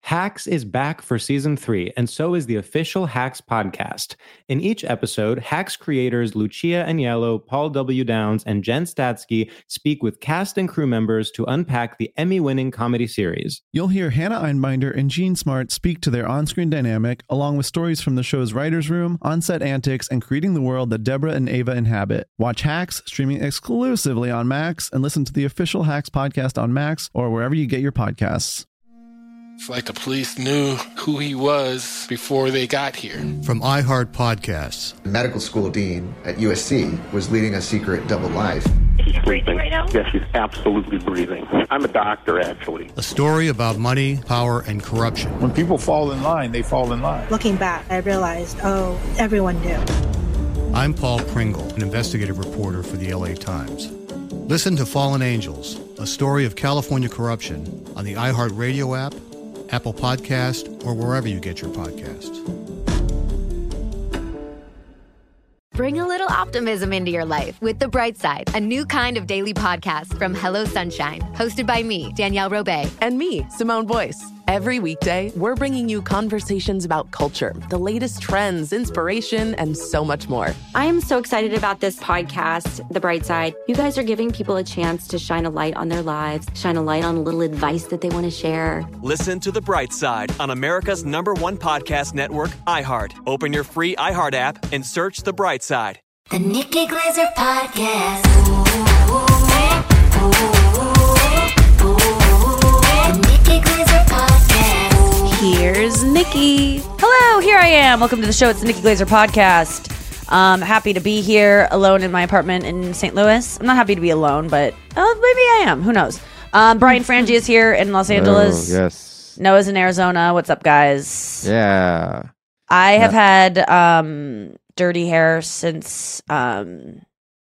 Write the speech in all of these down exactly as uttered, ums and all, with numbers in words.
Hacks is back for season three, and so is the official Hacks podcast. In each episode, Hacks creators Lucia Aniello, Paul W. Downs, and Jen Statsky speak with cast and crew members to unpack the Emmy-winning comedy series. You'll hear Hannah Einbinder and Gene Smart speak to their on-screen dynamic, along with stories from the show's writer's room, on-set antics, and creating the world that Deborah and Ava inhabit. Watch Hacks, streaming exclusively on Max, and listen to the official Hacks podcast on Max or wherever you get your podcasts. It's like the police knew who he was before they got here. From iHeart Podcasts. The medical school dean at U S C was leading a secret double life. She's breathing right now? Yes, she's absolutely breathing. I'm a doctor, actually. A story about money, power, and corruption. When people fall in line, they fall in line. Looking back, I realized, oh, everyone knew. I'm Paul Pringle, an investigative reporter for the L A Times. Listen to Fallen Angels, a story of California corruption on the iHeartRadio app, Apple Podcast, or wherever you get your podcasts. Bring a little optimism into your life with The Bright Side, a new kind of daily podcast from Hello Sunshine, hosted by me, Danielle Robay. And me, Simone Boyce. Every weekday, we're bringing you conversations about culture, the latest trends, inspiration, and so much more. I am so excited about this podcast, The Bright Side. You guys are giving people a chance to shine a light on their lives, shine a light on a little advice that they want to share. Listen to The Bright Side on America's number one podcast network, iHeart. Open your free iHeart app and search The Bright Side. The Nikki Glazer Podcast. Ooh, ooh, ooh, ooh. The Nikki Glazer Podcast. Here's Nikki. Hello, here I am. Welcome to the show. It's the Nikki Glazer Podcast. Um, happy to be here alone in my apartment in Saint Louis. I'm not happy to be alone, but oh, maybe I am. Who knows? Um, Brian Frangie is here in Los Angeles. Oh, yes. Noah's in Arizona. What's up, guys? Yeah. I have yeah. had um, dirty hair since um,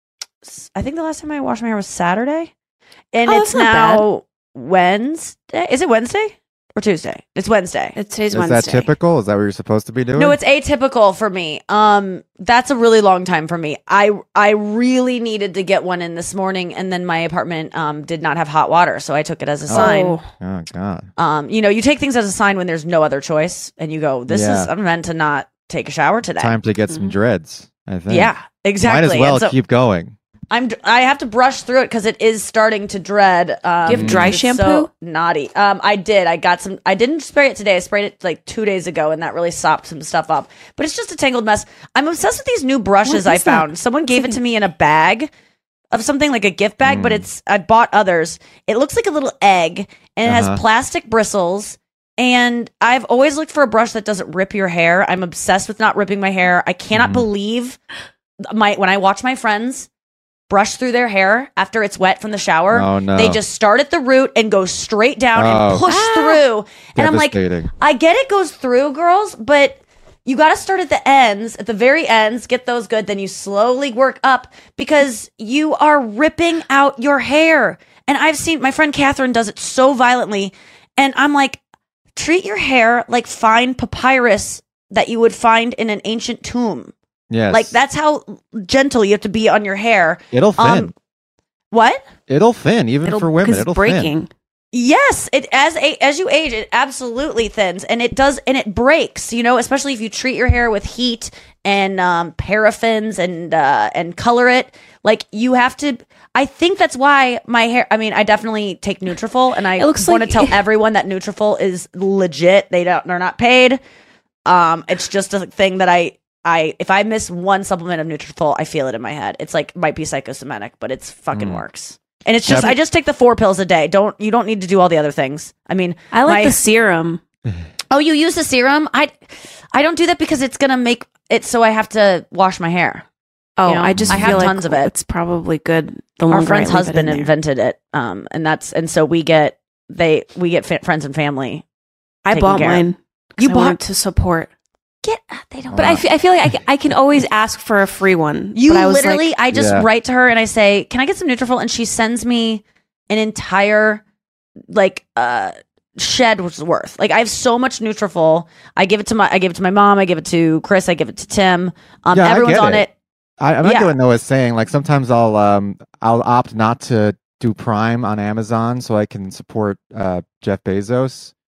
I think the last time I washed my hair was Saturday. And oh, it's now Wednesday. Is it Wednesday? Or Tuesday. It's Wednesday. It's today's Is Wednesday. Is that typical? Is that what you're supposed to be doing? No, it's atypical for me. Um, that's a really long time for me. I I really needed to get one in this morning, and then my apartment um did not have hot water, so I took it as a sign. Oh, oh God. Um, you know, you take things as a sign when there's no other choice, and you go, "This yeah. is I'm meant to not take a shower today." Time to get some dreads. I think. Yeah, exactly. Might as well so, keep going. I'm I have to brush through it because it is starting to dread. Um, Do you have dry it's shampoo? So naughty. Um, I did. I got some. I didn't spray it today. I sprayed it like two days ago, and that really sopped some stuff up. But it's just a tangled mess. I'm obsessed with these new brushes I found. That? Someone gave it to me in a bag of something like a gift bag, mm. but it's I bought others. It looks like a little egg, and it uh-huh. has plastic bristles. And I've always looked for a brush that doesn't rip your hair. I'm obsessed with not ripping my hair. I cannot mm. believe my when I watch my friends brush through their hair after it's wet from the shower. Oh, no. They just start at the root and go straight down oh. and push ah. through. And I'm like, I get it goes through, girls, but you got to start at the ends, at the very ends, get those good. Then you slowly work up because you are ripping out your hair. And I've seen my friend Catherine does it so violently. And I'm like, treat your hair like fine papyrus that you would find in an ancient tomb. Yes. Like, that's how gentle you have to be on your hair. It'll thin. Um, what? It'll thin, even it'll, for women. It'll breaking. Thin. Yes, it as a, as you age, it absolutely thins, and it does, and it breaks. You know, especially if you treat your hair with heat and um, paraffins and uh, and color it. Like, you have to. I think that's why my hair. I mean, I definitely take Nutrafol, and I want like, to tell everyone that Nutrafol is legit. They don't. They're not paid. Um, it's just a thing that I. I if I miss one supplement of Nutrafol, I feel it in my head. It's like might be psychosomatic, but it's fucking mm. works. And it's just yeah, I just take the four pills a day. Don't you don't need to do all the other things. I mean, I like my, the serum. Oh, you use the serum? I I don't do that because it's gonna make it so I have to wash my hair. Oh, you know? I just I feel have like tons of it. It's probably good. The Our friend's I husband it in invented it, um, and that's and so we get they we get fa- friends and family. I bought care. mine. You I bought to support. Get they don't. But I, f- I feel like I, I can always ask for a free one. You but I was literally, like, I just yeah. write to her and I say, "Can I get some Nutrafol?" And she sends me an entire like uh shed worth. Like I have so much Nutrafol. I give it to my I give it to my mom. I give it to Chris. I give it to Tim. Um, yeah, everyone's on it. it. I, I'm not yeah. doing Noah's saying. Like sometimes I'll um I'll opt not to do Prime on Amazon so I can support uh, Jeff Bezos.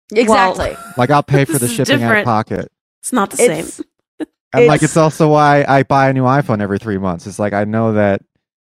Exactly. Like I'll pay for the This is shipping out of different. pocket. It's not the It's- same. And like It's- it's also why I buy a new iPhone every three months. It's like I know that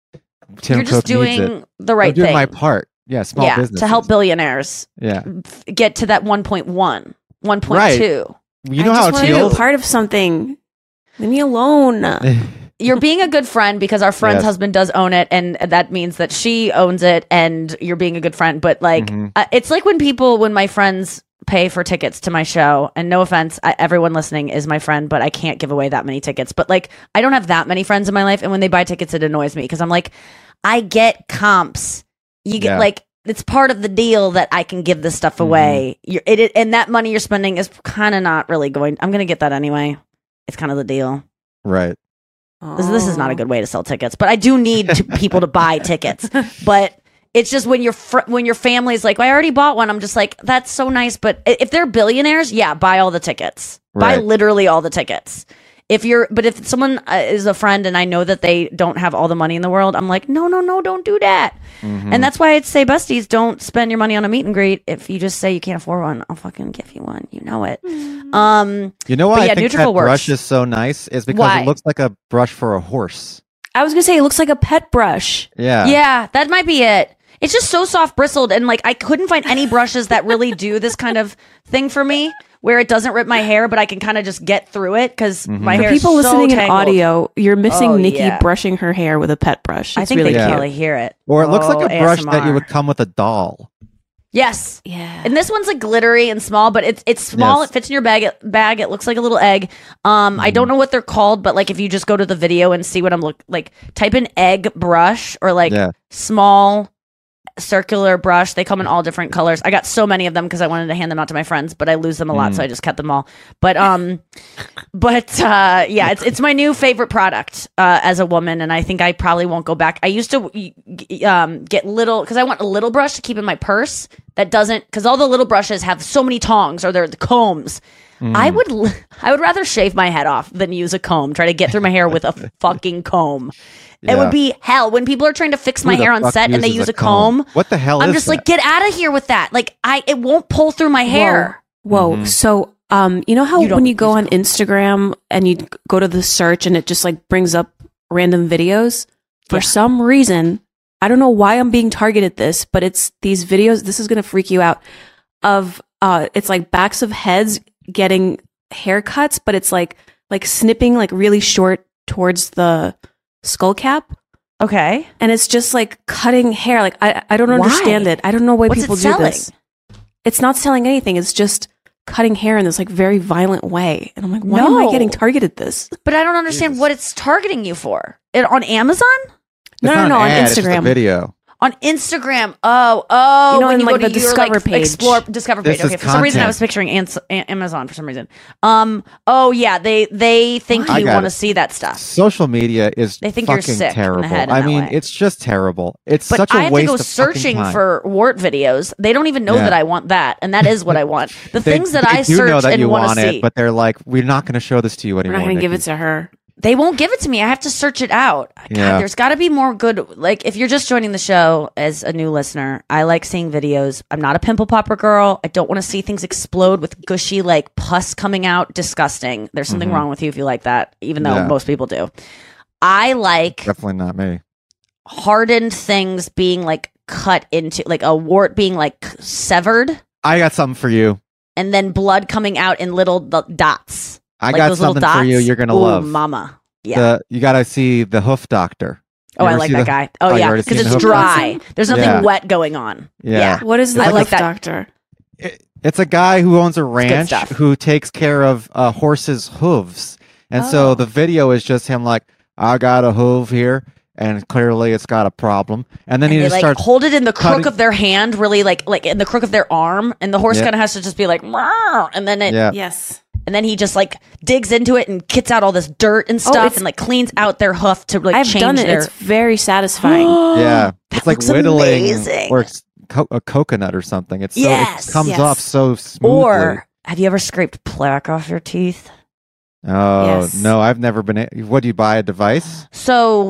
Tim You're just Cook needs doing it. the right I'm doing thing. my part. Yeah, small yeah, business to help billionaires Yeah, get to that one point one, one point two. you know I how just it wanna be feels. a part of something. Leave me alone. You're being a good friend because our friend's Yes. husband does own it, and that means that she owns it, and you're being a good friend. But like, Mhm. uh, it's like when people, when my friends pay for tickets to my show, and no offense, I, everyone listening is my friend, but I can't give away that many tickets. But like, I don't have that many friends in my life, and when they buy tickets, it annoys me because I'm like, I get comps. You get Yeah. like. It's part of the deal that I can give this stuff away. You're, it, it, and that money you're spending is kind of not really going. I'm going to get that anyway. It's kind of the deal. Right. This, this is not a good way to sell tickets, but I do need to, people to buy tickets. But it's just when your fr- when your family's like, well, I already bought one. I'm just like, that's so nice. But i- if they're billionaires, yeah, buy all the tickets. Buy Right. literally all the tickets. If you're, but if someone uh, is a friend and I know that they don't have all the money in the world, I'm like, no, no, no, don't do that. Mhm. And that's why I'd say, besties, don't spend your money on a meet and greet. If you just say you can't afford one, I'll fucking give you one. You know it. Um, You know but why yeah, I think Nutrafol that works. brush is so nice is because Why? it looks like a brush for a horse. I was gonna say it looks like a pet brush. Yeah. Yeah, that might be it. It's just so soft bristled, and like I couldn't find any brushes that really do this kind of thing for me, where it doesn't rip my hair, but I can kind of just get through it because my For hair. people is so listening in tangled. audio, you're missing Oh, Nikki yeah. brushing her hair with a pet brush. I It's think really they can cute. probably hear it. Or it looks Oh, like a brush that A S M R. you would come with a doll. Yes. Yeah. And this one's like glittery and small, but it's it's small. Yes. It fits in your bag. It, bag. It looks like a little egg. Um, I don't know what they're called, but like if you just go to the video and see what I'm look like, type in egg brush or like Yeah. small circular brush. They come in all different colors. I got so many of them because I wanted to hand them out to my friends, but I lose them a lot, Mm. so I just cut them all. But um, but uh, yeah, it's it's my new favorite product uh, as a woman, and I think I probably won't go back. I used to um get little because I want a little brush to keep in my purse that doesn't because all the little brushes have so many tongs or they're the combs. I would l- I would rather shave my head off than use a comb. Try to get through my hair with a fucking comb. It Yeah. would be hell when people are trying to fix my Who the hair on fuck set and they uses use a comb. What the hell I'm is just that? like, get out of here with that. Like, I it won't pull through my hair. Whoa. Mm-hmm. So, um, you know how You don't when you go on Instagram and you go to the search and it just like brings up random videos? For Yeah. some reason, I don't know why I'm being targeted this, but it's these videos. This is going to freak you out. Of uh, it's like backs of heads getting haircuts, but it's like like snipping like really short towards the skull cap. Okay. And it's just like cutting hair. Like I, I don't Why? understand it. I don't know why What's it people do selling? this. It's not selling anything. It's just cutting hair in this like very violent way. And I'm like, why am I No. getting targeted this? But I don't understand what it's targeting you for. It on Amazon? No, It's no, not no, an on ad, it's just a Instagram. video. On Instagram. Oh, oh. You know, when in, you like, go to the your, Discover like, page. Explore Discover page. This is Okay. For some reason, I content. was picturing Ans- A- Amazon for some reason. Um. Oh yeah. They they think I you got want to it. see that stuff. Social media is They think you're fucking sick in the terrible. head in I that meing, way. it's just terrible. It's But such a I have waste to go of fucking searching time. for wart videos. They don't even know Yeah. that I want that, and that is what I want. The They- things that they I do search know that and you want want to it, see. but they're like, we're not going to show this to you We're anymore. not going to give it Nikki. to her. They won't give it to me. I have to search it out. God, Yeah. there's got to be more good. Like, if you're just joining the show as a new listener, I like seeing videos. I'm not a pimple popper girl. I don't want to see things explode with gushy, like, pus coming out. Disgusting. There's something Mhm. wrong with you if you like that, even though Yeah. most people do. I like Definitely not me. hardened things being, like, cut into, like, a wart being, like, severed, I got something for you. and then blood coming out in little d- dots. I Like got those little something for you dots. you're going to Ooh, love. mama. Yeah. The, you got to see The Hoof Doctor. You Oh, I ever like see that the- guy. Oh, Oh, you yeah, already because seen it's The Hoof dry. Doctor? There's nothing Yeah. wet going on. Yeah. What is the I like Hoof that. Doctor? It's a guy who owns a good ranch stuff. who takes care of uh, horses' hooves. And Oh. so the video is just him like, I got a hoof here, and clearly it's got a problem. And then And he they just like starts hold it in the crook cutting- of their hand, really like like in the crook of their arm, and the horse Yeah. kind of has to just be like, "Meow," and then it, Yeah. Yes. and then he just like digs into it and kits out all this dirt and Oh, stuff, it's- and like cleans out their hoof to like I've change done it. their. It's very satisfying. Yeah, That it's like looks whittling amazing. or it's co- a coconut or something. It's so, Yes, it comes yes. off so smoothly. Or have you ever scraped plaque off your teeth? oh Yes. no, I've never been. A- what do you buy a device? So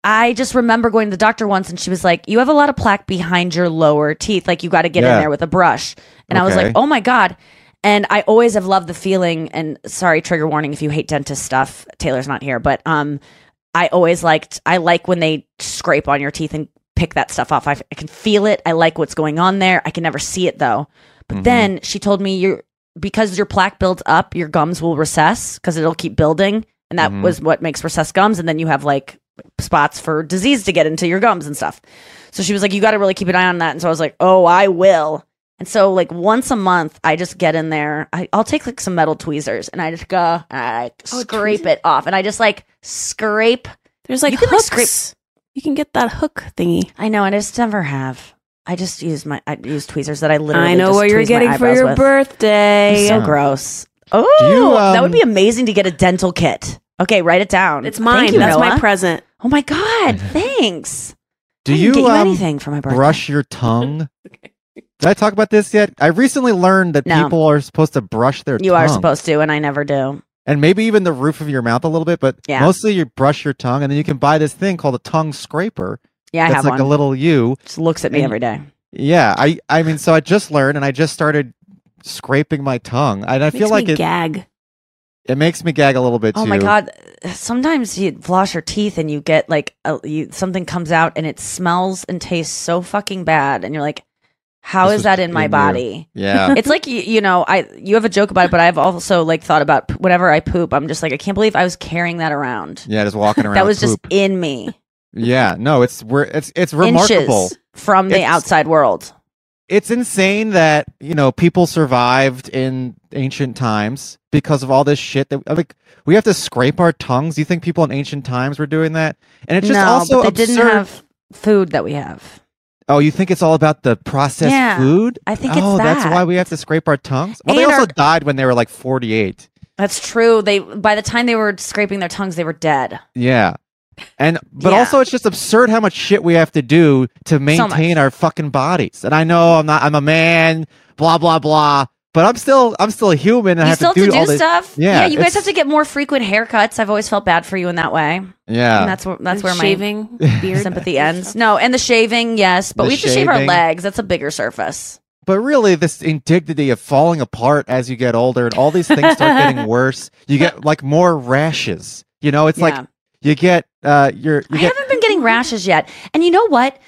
I just remember going to the doctor once and she was like, you have a lot of plaque behind your lower teeth. Like you got to get Yeah. in there with a brush. And I was Okay. like, oh my God. And I always have loved the feeling, and sorry, trigger warning if you hate dentist stuff. Taylor's not here, but um, I always liked, I like when they scrape on your teeth and pick that stuff off. I, I can feel it. I like what's going on there. I can never see it though. But Mhm. then she told me you're, because your plaque builds up, your gums will recess because it'll keep building. And that Mhm. was what makes recessed gums. And then you have like spots for disease to get into your gums and stuff. So she was like, you got to really keep an eye on that. And so I was like, oh, I will. And so like once a month, I just get in there. I, I'll take like some metal tweezers and I just go, and I Oh, scrape tweezers? it off. And I just like scrape. There's like You can, hooks. like, scrape- You can get that hook thingy. I know. And I just never have. I just use my, I use tweezers that I literally I know just what you're tweeze my getting for eyebrows your with. birthday. So Yeah. gross. Oh, Do you, that would um, be amazing to get a dental kit. Okay, write it down. It's Thank mine. you, That's my Noah. present. Oh my God, thanks. Do I didn't you, get you um, anything for my birthday? brush your tongue? Did I talk about this yet? I recently learned that No. people are supposed to brush their You tongue. are supposed to, and I never do. And maybe even the roof of your mouth a little bit, but Yeah. mostly you brush your tongue, and then you can buy this thing called a tongue scraper. Yeah, I that's have like one. a little U. Just looks at me and- every day. Yeah, I I mean, so I just learned, and I just started scraping my tongue, and I Makes feel like me it gag. it makes me gag a little bit Oh too. my God. Sometimes you floss your teeth and you get like a, you, something comes out and it smells and tastes so fucking bad. And you're like, how This is was that in my in you. body? Yeah. It's like, you, you know, I, you have a joke about it, but I've also like thought about p- whenever I poop, I'm just like, I can't believe I was carrying that around. Yeah, just walking around. That with was just poop. in me. Yeah, no, it's we're it's it's remarkable. Inches from the It's- outside world. It's insane that, you know, people survived in ancient times because of all this shit that like we have to scrape our tongues. Do you think people in ancient times were doing that? And it's just no, also but they absurd. didn't have food that we have. Oh, you think it's all about the processed Yeah, food? I think it's Oh, that's why that. we have to scrape our tongues. Well, they And also our- died when they were like forty-eight. That's true. They by the time they were scraping their tongues, they were dead. Yeah. And but Yeah. also it's just absurd how much shit we have to do to maintain much. our fucking bodies. And I know I'm not I'm a man, blah blah blah, but I'm still I'm still a human and I You have still to have do, to all do this stuff. Yeah, you guys it's- have to get more frequent haircuts. I've always felt bad for you in that way. Yeah. And that's where that's And where shaving, my beard. sympathy ends. No, and the shaving, yes, but The we have to shave our shaving. legs. That's a bigger surface. But really, this indignity of falling apart as you get older and all these things start getting worse. You get like more rashes. You know, it's Yeah. like you get uh you're you I get haven't been getting rashes yet. And you know what?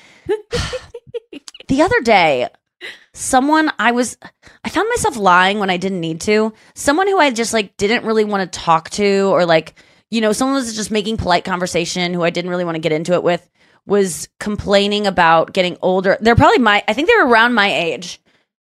The other day, someone I was I found myself lying when I didn't need to. Someone who I just like didn't really want to talk to, or like, you know, someone was just making polite conversation who I didn't really want to get into it with, was complaining about getting older. They're probably my I think they were around my age.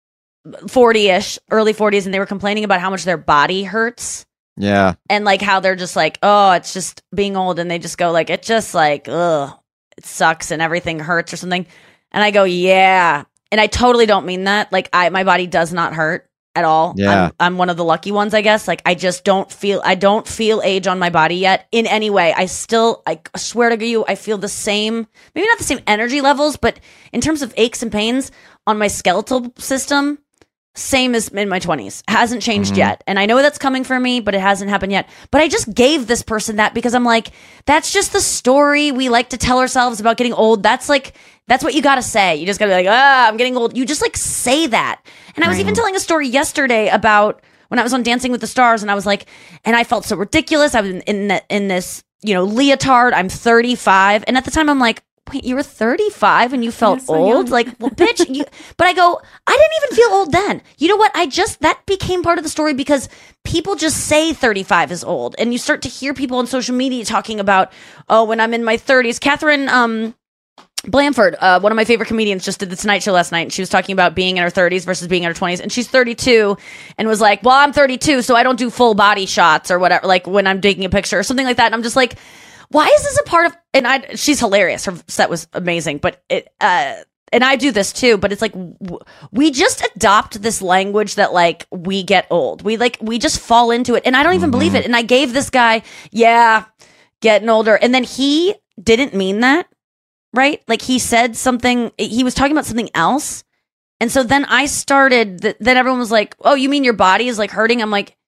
forty-ish, early forties, and they were complaining about how much their body hurts. yeah. And like how they're just like, oh, it's just being old, and they just go like, it just like, ugh, it sucks and everything hurts or something. And I go, yeah. And I totally don't mean that. Like I, my body does not hurt at all. Yeah. I'm, I'm one of the lucky ones, I guess. Like I just don't feel, I don't feel age on my body yet in any way. I still, I swear to you, I feel the same, maybe not the same energy levels, but in terms of aches and pains on my skeletal system, same as in my twenties. Hasn't changed Mhm. yet. And I know that's coming for me, but it hasn't happened yet. But I just gave this person that because I'm like, that's just the story we like to tell ourselves about getting old. That's like, that's what you got to say. You just got to be like, ah, I'm getting old. You just like say that. And I was even telling a story yesterday about when I was on Dancing with the Stars, and I was like, and I felt so ridiculous. I was in, in, the, in this, you know, leotard. I'm thirty-five. And at the time I'm like, wait, you were thirty-five and you felt so old? young. Like, well, bitch, you, but I go, I didn't even feel old then. You know what? I just, that became part of the story because people just say thirty-five is old. And you start to hear people on social media talking about, oh, when I'm in my thirties. Catherine um, Blanford, uh, one of my favorite comedians, just did the Tonight Show last night. And she was talking about being in her thirties versus being in her twenties. And she's thirty-two and was like, well, I'm thirty-two, so I don't do full body shots or whatever, like when I'm taking a picture or something like that. And I'm just like, why is this a part of, and I, she's hilarious. Her set was amazing, but it, uh, and I do this too, but it's like, w- we just adopt this language that like we get old. We like, we just fall into it. And I don't even believe it. And I gave this guy, yeah, getting older. And then he didn't mean that, right? Like he said something, he was talking about something else. And so then I started, th- then everyone was like, oh, you mean your body is like hurting? I'm like,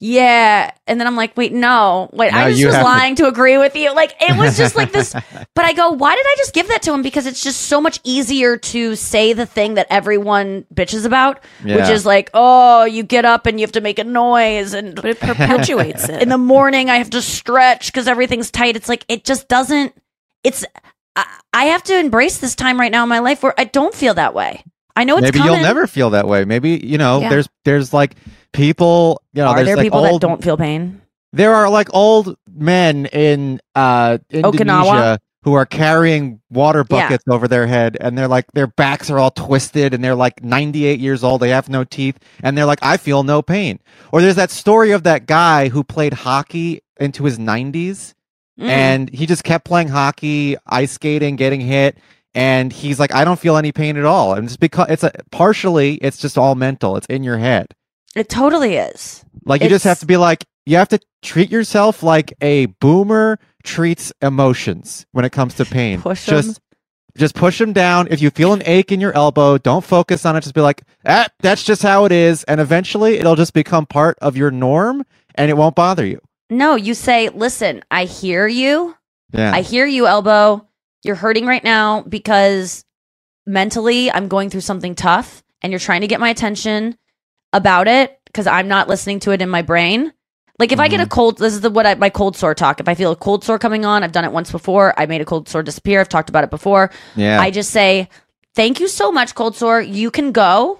yeah. And then I'm like, wait, no. Wait, Now I just you was have to- lying to agree with you. Like, it was just like this. But I go, why did I just give that to him? Because it's just so much easier to say the thing that everyone bitches about, which Yeah. is like, oh, you get up and you have to make a noise. And But it perpetuates it. in the morning, I have to stretch because everything's tight. It's like, it just doesn't, it's, I, I have to embrace this time right now in my life where I don't feel that way. I know it's Maybe coming. you'll never feel that way. Maybe, you know, Yeah. there's there's like people, you know, Are there's there like people old, that don't feel pain? There are like old men in uh Indonesia Okinawa? who are carrying water Yeah. buckets over their head, and they're like their backs are all twisted, and they're like ninety-eight years old. They have no teeth, and they're like, I feel no pain. Or there's that story of that guy who played hockey into his nineties, Mm. and he just kept playing hockey, ice skating, getting hit. And he's like, I don't feel any pain at all. And it's because it's a partially, it's just all mental. It's in your head. It totally is. Like you just It's- have to be like, you have to treat yourself like a boomer treats emotions when it comes to pain. Push 'em. just, just push them down. If you feel an ache in your elbow, don't focus on it. Just be like, ah, that's just how it is. And eventually, it'll just become part of your norm, and it won't bother you. No, you say, listen, I hear you. Yeah. I hear you, elbow. You're hurting right now because mentally I'm going through something tough and you're trying to get my attention about it because I'm not listening to it in my brain. Like if I get a cold, this is the what I, my cold sore talk. If I feel a cold sore coming on, I've done it once before. I made a cold sore disappear. I've talked about it before. Yeah. I just say, thank you so much, cold sore. You can go.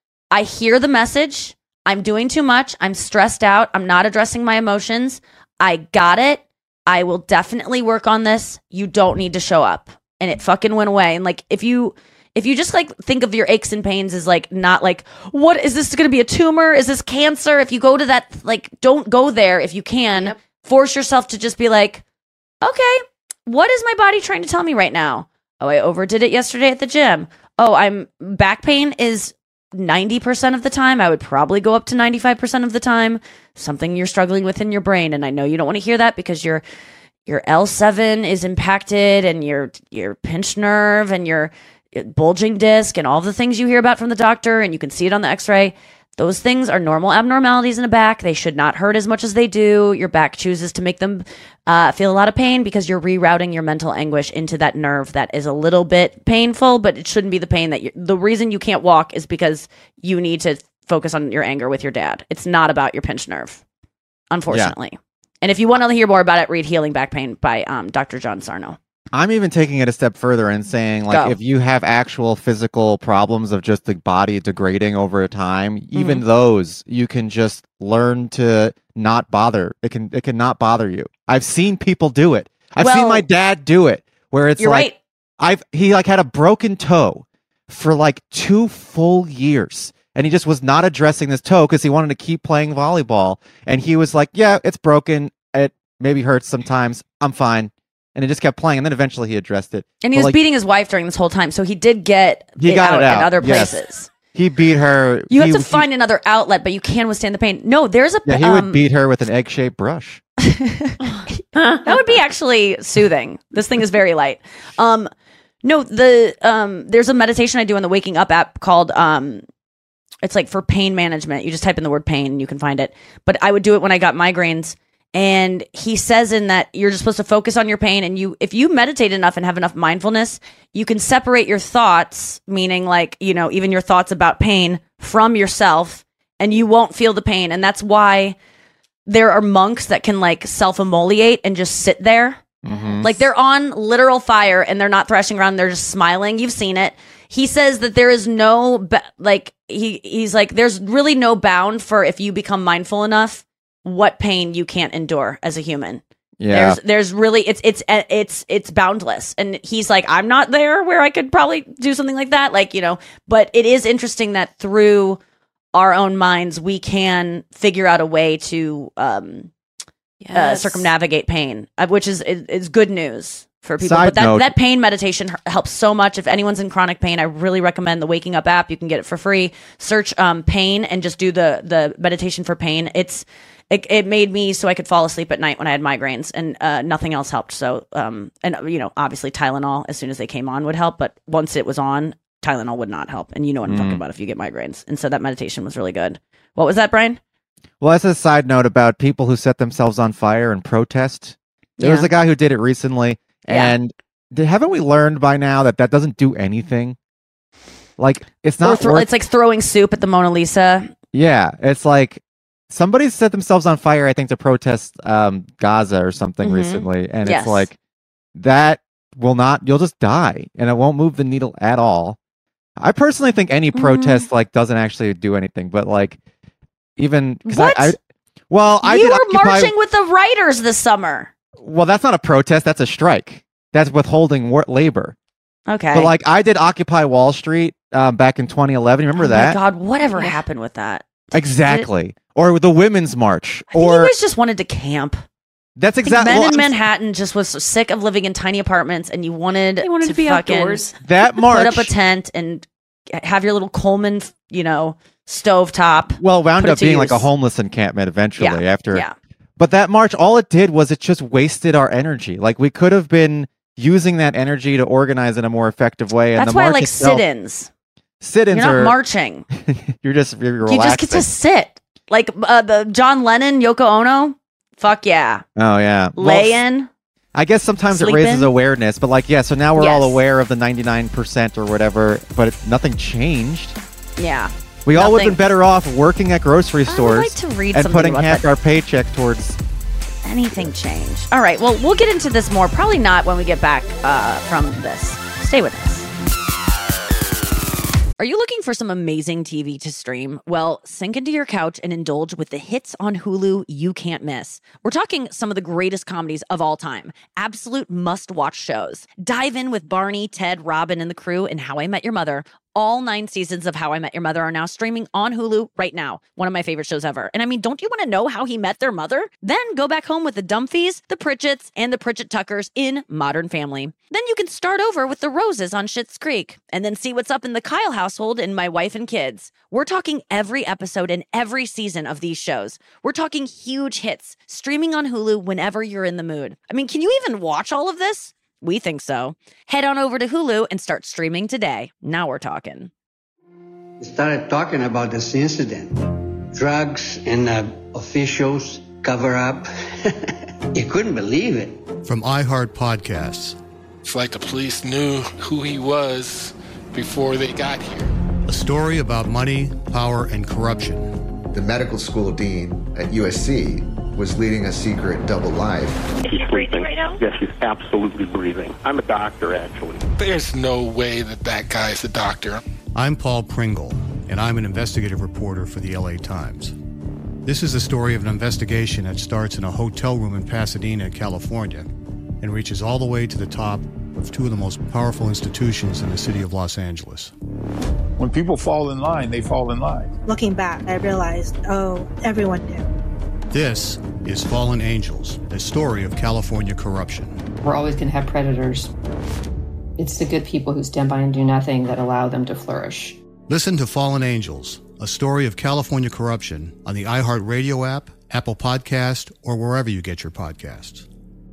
I hear the message. I'm doing too much. I'm stressed out. I'm not addressing my emotions. I got it. I will definitely work on this. You don't need to show up. And it fucking went away. And like, if you, if you just like think of your aches and pains as like, not like, what is this going to be a tumor? Is this cancer? If you go to that, like, don't go there if you can. Yep. Force yourself to just be like, okay, what is my body trying to tell me right now? Oh, I overdid it yesterday at the gym. Oh, I'm back pain is ninety percent of the time. I would probably go up to ninety-five percent of the time. Something you're struggling with in your brain. And I know you don't want to hear that because your your L seven is impacted and your your pinched nerve and your bulging disc and all the things you hear about from the doctor and you can see it on the x-ray. Those things are normal abnormalities in the back. They should not hurt as much as they do. Your back chooses to make them uh, feel a lot of pain because you're rerouting your mental anguish into that nerve that is a little bit painful, but it shouldn't be the pain that you the reason you can't walk is because you need to focus on your anger with your dad. It's not about your pinched nerve, unfortunately. Yeah. And if you want to hear more about it, read Healing Back Pain by um, Doctor John Sarno. I'm even taking it a step further and saying, like, Go. if you have actual physical problems of just the body degrading over time, even Mhm. those you can just learn to not bother. It can it can not bother you. I've seen people do it. I've seen Well, my dad do it, where it's you're like right. I've he like had a broken toe for like two full years. And he just was not addressing this toe because he wanted to keep playing volleyball. And he was like, yeah, it's broken. It maybe hurts sometimes. I'm fine. And he just kept playing. And then eventually he addressed it. And he But, was like, beating his wife during this whole time. So he did get He it, got out it out, in other yes. places. He beat her. You he, have to find another outlet, but you can withstand the pain. No, there's a Yeah, he um, would beat her with an egg-shaped brush. that would be actually soothing. This thing is very light. Um, no, the um, there's a meditation I do on the Waking Up app called um, it's like for pain management. You just type in the word pain and you can find it. But I would do it when I got migraines. And he says in that you're just supposed to focus on your pain, and you, if you meditate enough and have enough mindfulness, you can separate your thoughts, meaning like, you know, even your thoughts about pain from yourself, and you won't feel the pain. And that's why there are monks that can like self-immolate and just sit there. Mm-hmm. Like they're on literal fire and they're not thrashing around. They're just smiling. You've seen it. He says that there is no, ba- like, he he's like, there's really no bound for if you become mindful enough, what pain you can't endure as a human. Yeah. There's, there's really, it's, it's, it's, it's boundless. And he's like, I'm not there where I could probably do something like that. Like, you know, but it is interesting that through our own minds, we can figure out a way to, um, uh, Yes. circumnavigate pain, uh, which is, is, is good news for people. Side but that, note- that pain meditation h- helps so much. If anyone's in chronic pain, I really recommend the Waking Up app. You can get it for free. Search um, pain and just do the the meditation for pain. It's it, it made me so I could fall asleep at night when I had migraines, and uh, nothing else helped. So um, and you know, obviously Tylenol as soon as they came on would help, but once it was on, Tylenol would not help. And you know what I'm Mm. talking about if you get migraines. And so that meditation was really good. What was that, Brian? Well, as a side note about people who set themselves on fire and protest, there Yeah. was a guy who did it recently, Yeah. and th- haven't we learned by now that that doesn't do anything? Like, it's Or not. thro- worth- it's like throwing soup at the Mona Lisa. yeah, it's like somebody set themselves on fire. I think to protest um, Gaza or something Mhm. recently, and Yes. it's like that will not. You'll just die, and it won't move the needle at all. I personally think any Mm. protest like doesn't actually do anything, but like even 'cause What? I, I well, I you did were Occupy- marching with the writers this summer. Well, that's not a protest. That's a strike. That's withholding wor- labor. Okay. But like I did Occupy Wall Street um, back in twenty eleven. Remember oh that? my God, whatever happened with that? Exactly. Or the Women's March. I think Or you guys just wanted to camp. that's I think exactly men well, in I'm- Manhattan just was sick of living in tiny apartments, and you wanted They wanted to be fucking outdoors. that march. put up a tent and have your little Coleman, you know, stovetop. well, wound put it up to being like a use. homeless encampment eventually Yeah, after. yeah. But that march, all it did was it just wasted our energy. Like we could have been using that energy to organize in a more effective way. And That's the why I march like itself- sit-ins. Sit-ins You're not are marching. you're just you're You just get relaxing. to sit. Like uh, the John Lennon, Yoko Ono. Fuck yeah. Oh yeah. Well, Lay in. I guess sometimes Sleep it raises in? awareness, but like yeah, so now we're all Yes. aware of the ninety-nine percent or whatever, but it, nothing changed. Yeah. We all would have Nothing. been better off working at grocery I would stores like to read and something putting about half that. our paycheck towards. Anything change? All right. Well, we'll get into this more. Probably not when we get back uh, from this. Stay with us. Are you looking for some amazing T V to stream? Well, sink into your couch and indulge with the hits on Hulu you can't miss. We're talking some of the greatest comedies of all time, absolute must-watch shows. Dive in with Barney, Ted, Robin, and the crew in How I Met Your Mother. All nine seasons of How I Met Your Mother are now streaming on Hulu right now. One of my favorite shows ever. And I mean, don't you want to know how he met their mother? Then go back home with the Dumfies, the Pritchett's, and the Pritchett Tuckers in Modern Family. Then you can start over with the Roses on Schitt's Creek, and then see what's up in the Kyle household in My Wife and Kids. We're talking every episode and every season of these shows. We're talking huge hits, streaming on Hulu whenever you're in the mood. I mean, can you even watch all of this? We think so. Head on over to Hulu and start streaming today. Now we're talking. Started talking about this incident. Drugs and uh, officials cover up. You couldn't believe it. From iHeart Podcasts. It's like the police knew who he was before they got here. A story about money, power, and corruption. The medical school dean at U S C was leading a secret double life. She's breathing right now? Yes, she's absolutely breathing. I'm a doctor, actually. There's no way that that guy's a doctor. I'm Paul Pringle, and I'm an investigative reporter for the L A Times. This is the story of an investigation that starts in a hotel room in Pasadena, California, and reaches all the way to the top of two of the most powerful institutions in the city of Los Angeles. When people fall in line, they fall in line. Looking back, I realized, oh, everyone knew. This is Fallen Angels, a story of California corruption. We're always going to have predators. It's the good people who stand by and do nothing that allow them to flourish. Listen to Fallen Angels, a story of California corruption on the iHeart Radio app, Apple Podcast, or wherever you get your podcasts.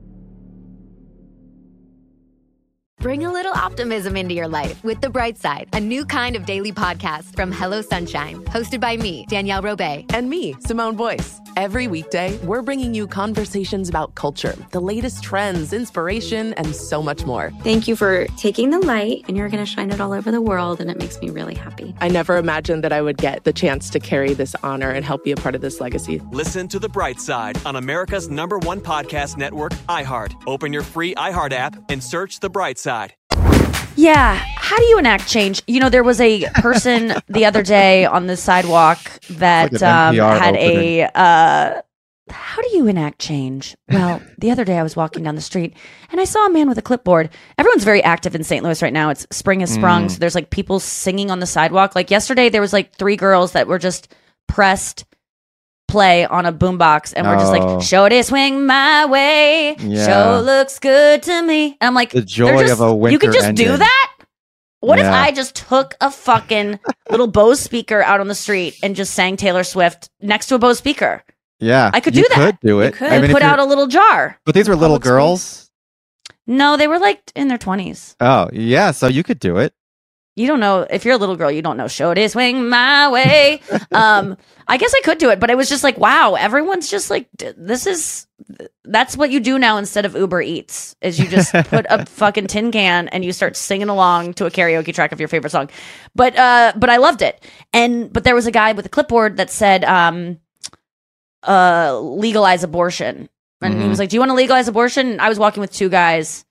Bring a little optimism into your life with The Bright Side, a new kind of daily podcast from Hello Sunshine, hosted by me, Danielle Robay. And me, Simone Boyce. Every weekday, we're bringing you conversations about culture, the latest trends, inspiration, and so much more. Thank you for taking the light, and you're going to shine it all over the world, and it makes me really happy. I never imagined that I would get the chance to carry this honor and help be a part of this legacy. Listen to The Bright Side on America's number one podcast network, iHeart. Open your free iHeart app and search The Bright Side. Yeah. How do you enact change? You know, there was a person the other day on the sidewalk that Like an um, N P R had opening. a. Uh, how do you enact change? Well, the other day I was walking down the street and I saw a man with a clipboard. Everyone's very active in Saint Louis right now. It's spring has sprung. Mm. So there's like people singing on the sidewalk. Like yesterday, there was like three girls that were just pressed play on a boombox and we're just Oh. like, shorty swing my way. Yeah. Show looks good to me. And I'm like, The they're joy just- of a winter you could just do ending. that? What if Yeah. I just took a fucking little Bose speaker out on the street and just sang Taylor Swift next to a Bose speaker? Yeah, I could you do that. Could do it. Could I mean, if put you're- out a little jar. But these were little public girls. No, they were like in their twenties. Oh yeah, so you could do it. You don't know if you're a little girl, you don't know Shorty Swing My Way. um, I guess I could do it, but it was just like, wow, everyone's just like, this is, that's what you do now instead of Uber Eats, is you just put a fucking tin can and you start singing along to a karaoke track of your favorite song. But, uh, but I loved it. And, but there was a guy with a clipboard that said, um, uh, legalize abortion. And mm-hmm. he was like, do you want to legalize abortion? And I was walking with two guys.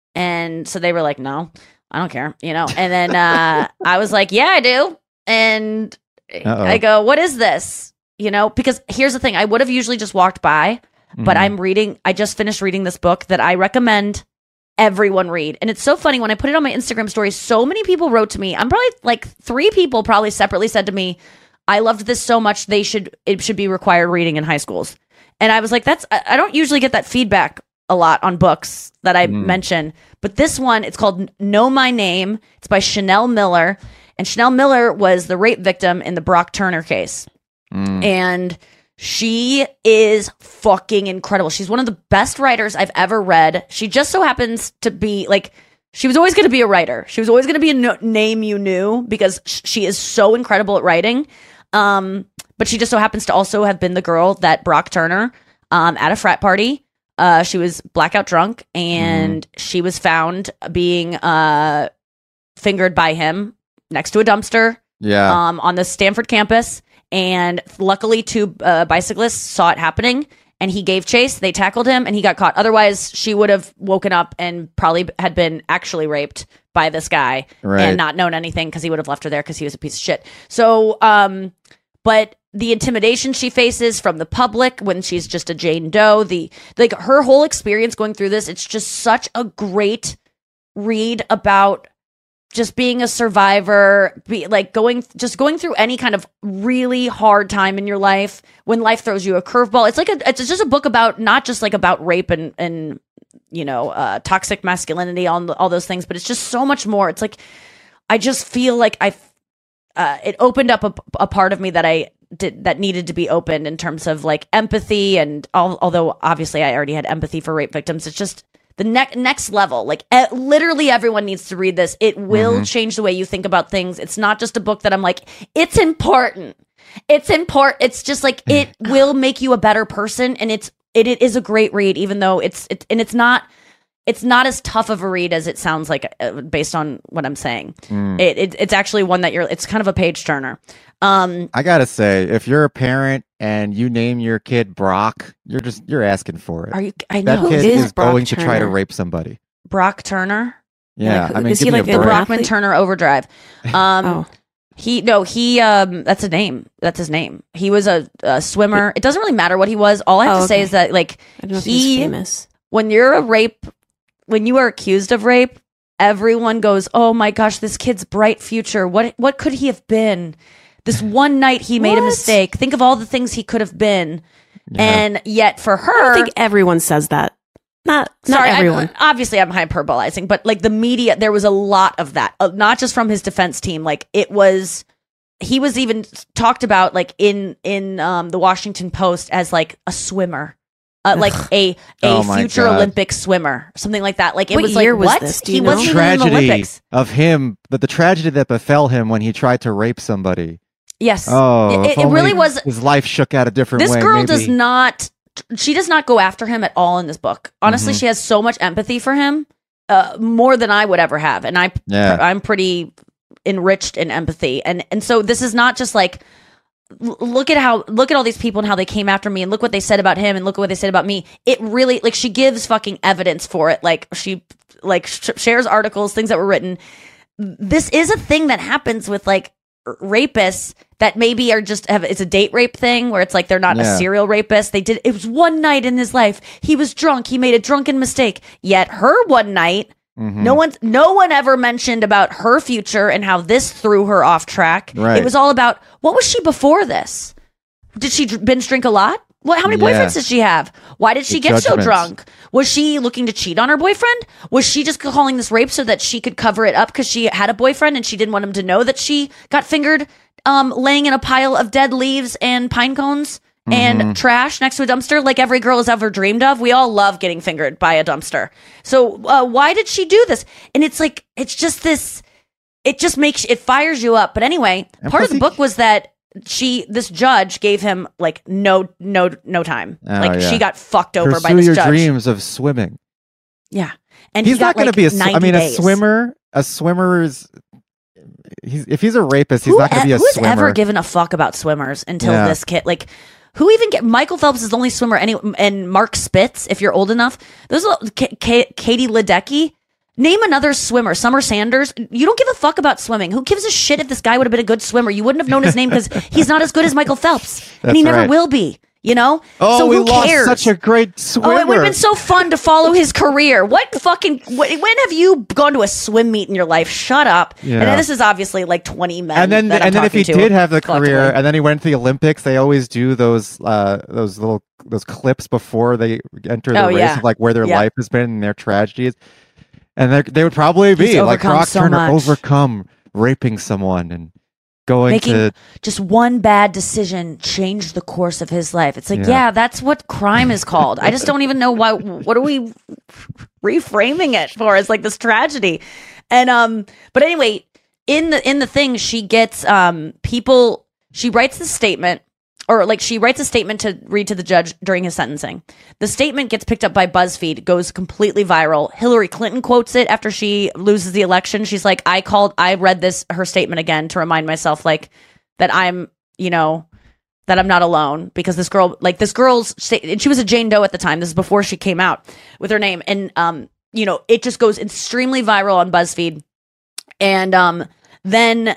And so they were like, no, I don't care, you know? And then, uh, I was like, yeah, I do. And Uh-oh. I go, what is this? You know, because here's the thing. I would have usually just walked by, mm-hmm. but I'm reading, I just finished reading this book that I recommend everyone read. And it's so funny, when I put it on my Instagram story, so many people wrote to me. I'm probably like three people probably separately said to me, I loved this so much, they should, it should be required reading in high schools. And I was like, that's, I don't usually get that feedback a lot on books that I mm. mention, but this one, it's called Know My Name. It's by Chanel Miller. And Chanel Miller was the rape victim in the Brock Turner case. Mm. And she is fucking incredible. She's one of the best writers I've ever read. She just so happens to be like, she was always going to be a writer. She was always going to be a no- name you knew because sh- she is so incredible at writing. Um, but she just so happens to also have been the girl that Brock Turner um, at a frat party. Uh, she was blackout drunk and mm. she was found being uh, fingered by him next to a dumpster yeah. um, on the Stanford campus. And luckily, two uh, bicyclists saw it happening and he gave chase. They tackled him and he got caught. Otherwise, she would have woken up and probably had been actually raped by this guy right. and not known anything because he would have left her there because he was a piece of shit. So, um, but the intimidation she faces from the public when she's just a Jane Doe, the like her whole experience going through this, it's just such a great read about just being a survivor, be like going, just going through any kind of really hard time in your life when life throws you a curveball. It's like a, it's just a book about not just like about rape and, and, you know, uh, toxic masculinity, all, all those things, but it's just so much more. It's like, I just feel like I, uh, it opened up a, a part of me that I did, that needed to be opened in terms of like empathy. And all, although obviously I already had empathy for rape victims, it's just, the ne- next level, like e- literally everyone needs to read this. It will mm-hmm. change the way you think about things. It's not just a book that I'm like, it's important. It's important. It's just like, it will make you a better person. And it's, it, it is a great read, even though it's, it, and it's not, it's not as tough of a read as it sounds like uh, based on what I'm saying. Mm. It, it it's actually one that you're, it's kind of a page turner. Um, I gotta say, if you're a parent and you name your kid Brock, you're just you're asking for it. Are you? I know that kid is, is Brock going Turner? to try to rape somebody. Brock Turner. Yeah, like, I mean, is he like the Brockman Turner Overdrive? Um, oh. He no, he um, that's a name. That's his name. He was a, a swimmer. It doesn't really matter what he was. All I have oh, to say okay. is that like I don't know he, if he's famous. When you're a rape, when you are accused of rape, everyone goes, "Oh my gosh, this kid's bright future. What what could he have been?" This one night he made a mistake. Think of all the things he could have been. Yeah. And yet for her... I don't think everyone says that. Not, sorry, not everyone. I, obviously, I'm hyperbolizing, but like the media, there was a lot of that. Uh, not just from his defense team. Like it was... He was even talked about like in, in um, the Washington Post as like a swimmer. Uh, like a a oh future God. Olympic swimmer, something like that. Like it what was year like was what this? Do he you know? wasn't The even in the tragedy Olympics. of him, but the tragedy that befell him when he tried to rape somebody. Yes. Oh, it, if it only really was. His life shook out a different This way. girl maybe. does not. She does not go after him at all in this book. Honestly, Mhm. she has so much empathy for him, uh, more than I would ever have, and I, Yeah. I'm pretty enriched in empathy, and and so this is not just like. l- Look at how look at all these people and how they came after me and look what they said about him and look at what they said about me. It really like she gives fucking evidence for it. Like she like sh- shares articles, things that were written. This is a thing that happens with like r- rapists that maybe are just have it's a date rape thing where it's like they're not Yeah. a serial rapist. They did it was one night in his life. He was drunk. He made a drunken mistake. Yet her one night Mhm. no one, no one ever mentioned about her future and how this threw her off track. Right. It was all about what was she before this? Did she dr- binge drink a lot? What? How many Yeah. boyfriends did she have? Why did she The get so judgments. drunk? Was she looking to cheat on her boyfriend? Was she just calling this rape so that she could cover it up because she had a boyfriend and she didn't want him to know that she got fingered, um, laying in a pile of dead leaves and pine cones? And Mhm. trash next to a dumpster like every girl has ever dreamed of. We all love getting fingered by a dumpster. So uh, why did she do this? And it's like, it's just this, it just makes it fires you up. But anyway, And part of plus the he- book was that she this judge gave him like no no no time. Oh, like yeah. she got fucked over Pursue by this your judge. dreams of swimming. Yeah, and he's he got, not going like, to be a. Sw- I ninety mean, days. a swimmer. A swimmer is. He's, if he's a rapist, he's Who, not going to be a who's swimmer. ever given a fuck about swimmers until Yeah. this kid? Like, who even get Michael Phelps is the only swimmer. Any and Mark Spitz, if you're old enough. Those are K- K- Katie Ledecky. Name another swimmer. Summer Sanders. You don't give a fuck about swimming. Who gives a shit if this guy would have been a good swimmer? You wouldn't have known his name because he's not as good as Michael Phelps, and he That's never right. will be. You know. Oh, so we who lost cares? such a great swimmer. Oh, it would have been so fun to follow his career. What fucking? Wh- when have you gone to a swim meet in your life? Shut up. Yeah. And then this is obviously like twenty men. and then, that I'm and then if he talking to did have the collectively. career, and then he went to the Olympics, they always do those uh, those little those clips before they enter the Oh, race yeah. of like where their Yeah. life has been and their tragedies, and they they would probably He's be like overcome Brock so Turner much. overcome raping someone and going making to just one bad decision changed the course of his life. It's like, Yeah. yeah, that's what crime is called. I just don't even know why. What are we reframing it for? It's like this tragedy, and um. But anyway, in the in the thing, she gets um people. She writes the statement, or like she writes a statement to read to the judge during his sentencing. The statement gets picked up by BuzzFeed, goes completely viral. Hillary Clinton quotes it after she loses the election. She's like, I called, I read this, her statement again to remind myself like that I'm, you know, that I'm not alone because this girl, like this girl's, sta- and she was a Jane Doe at the time. This is before she came out with her name. And, um, you know, it just goes extremely viral on BuzzFeed. And, um, then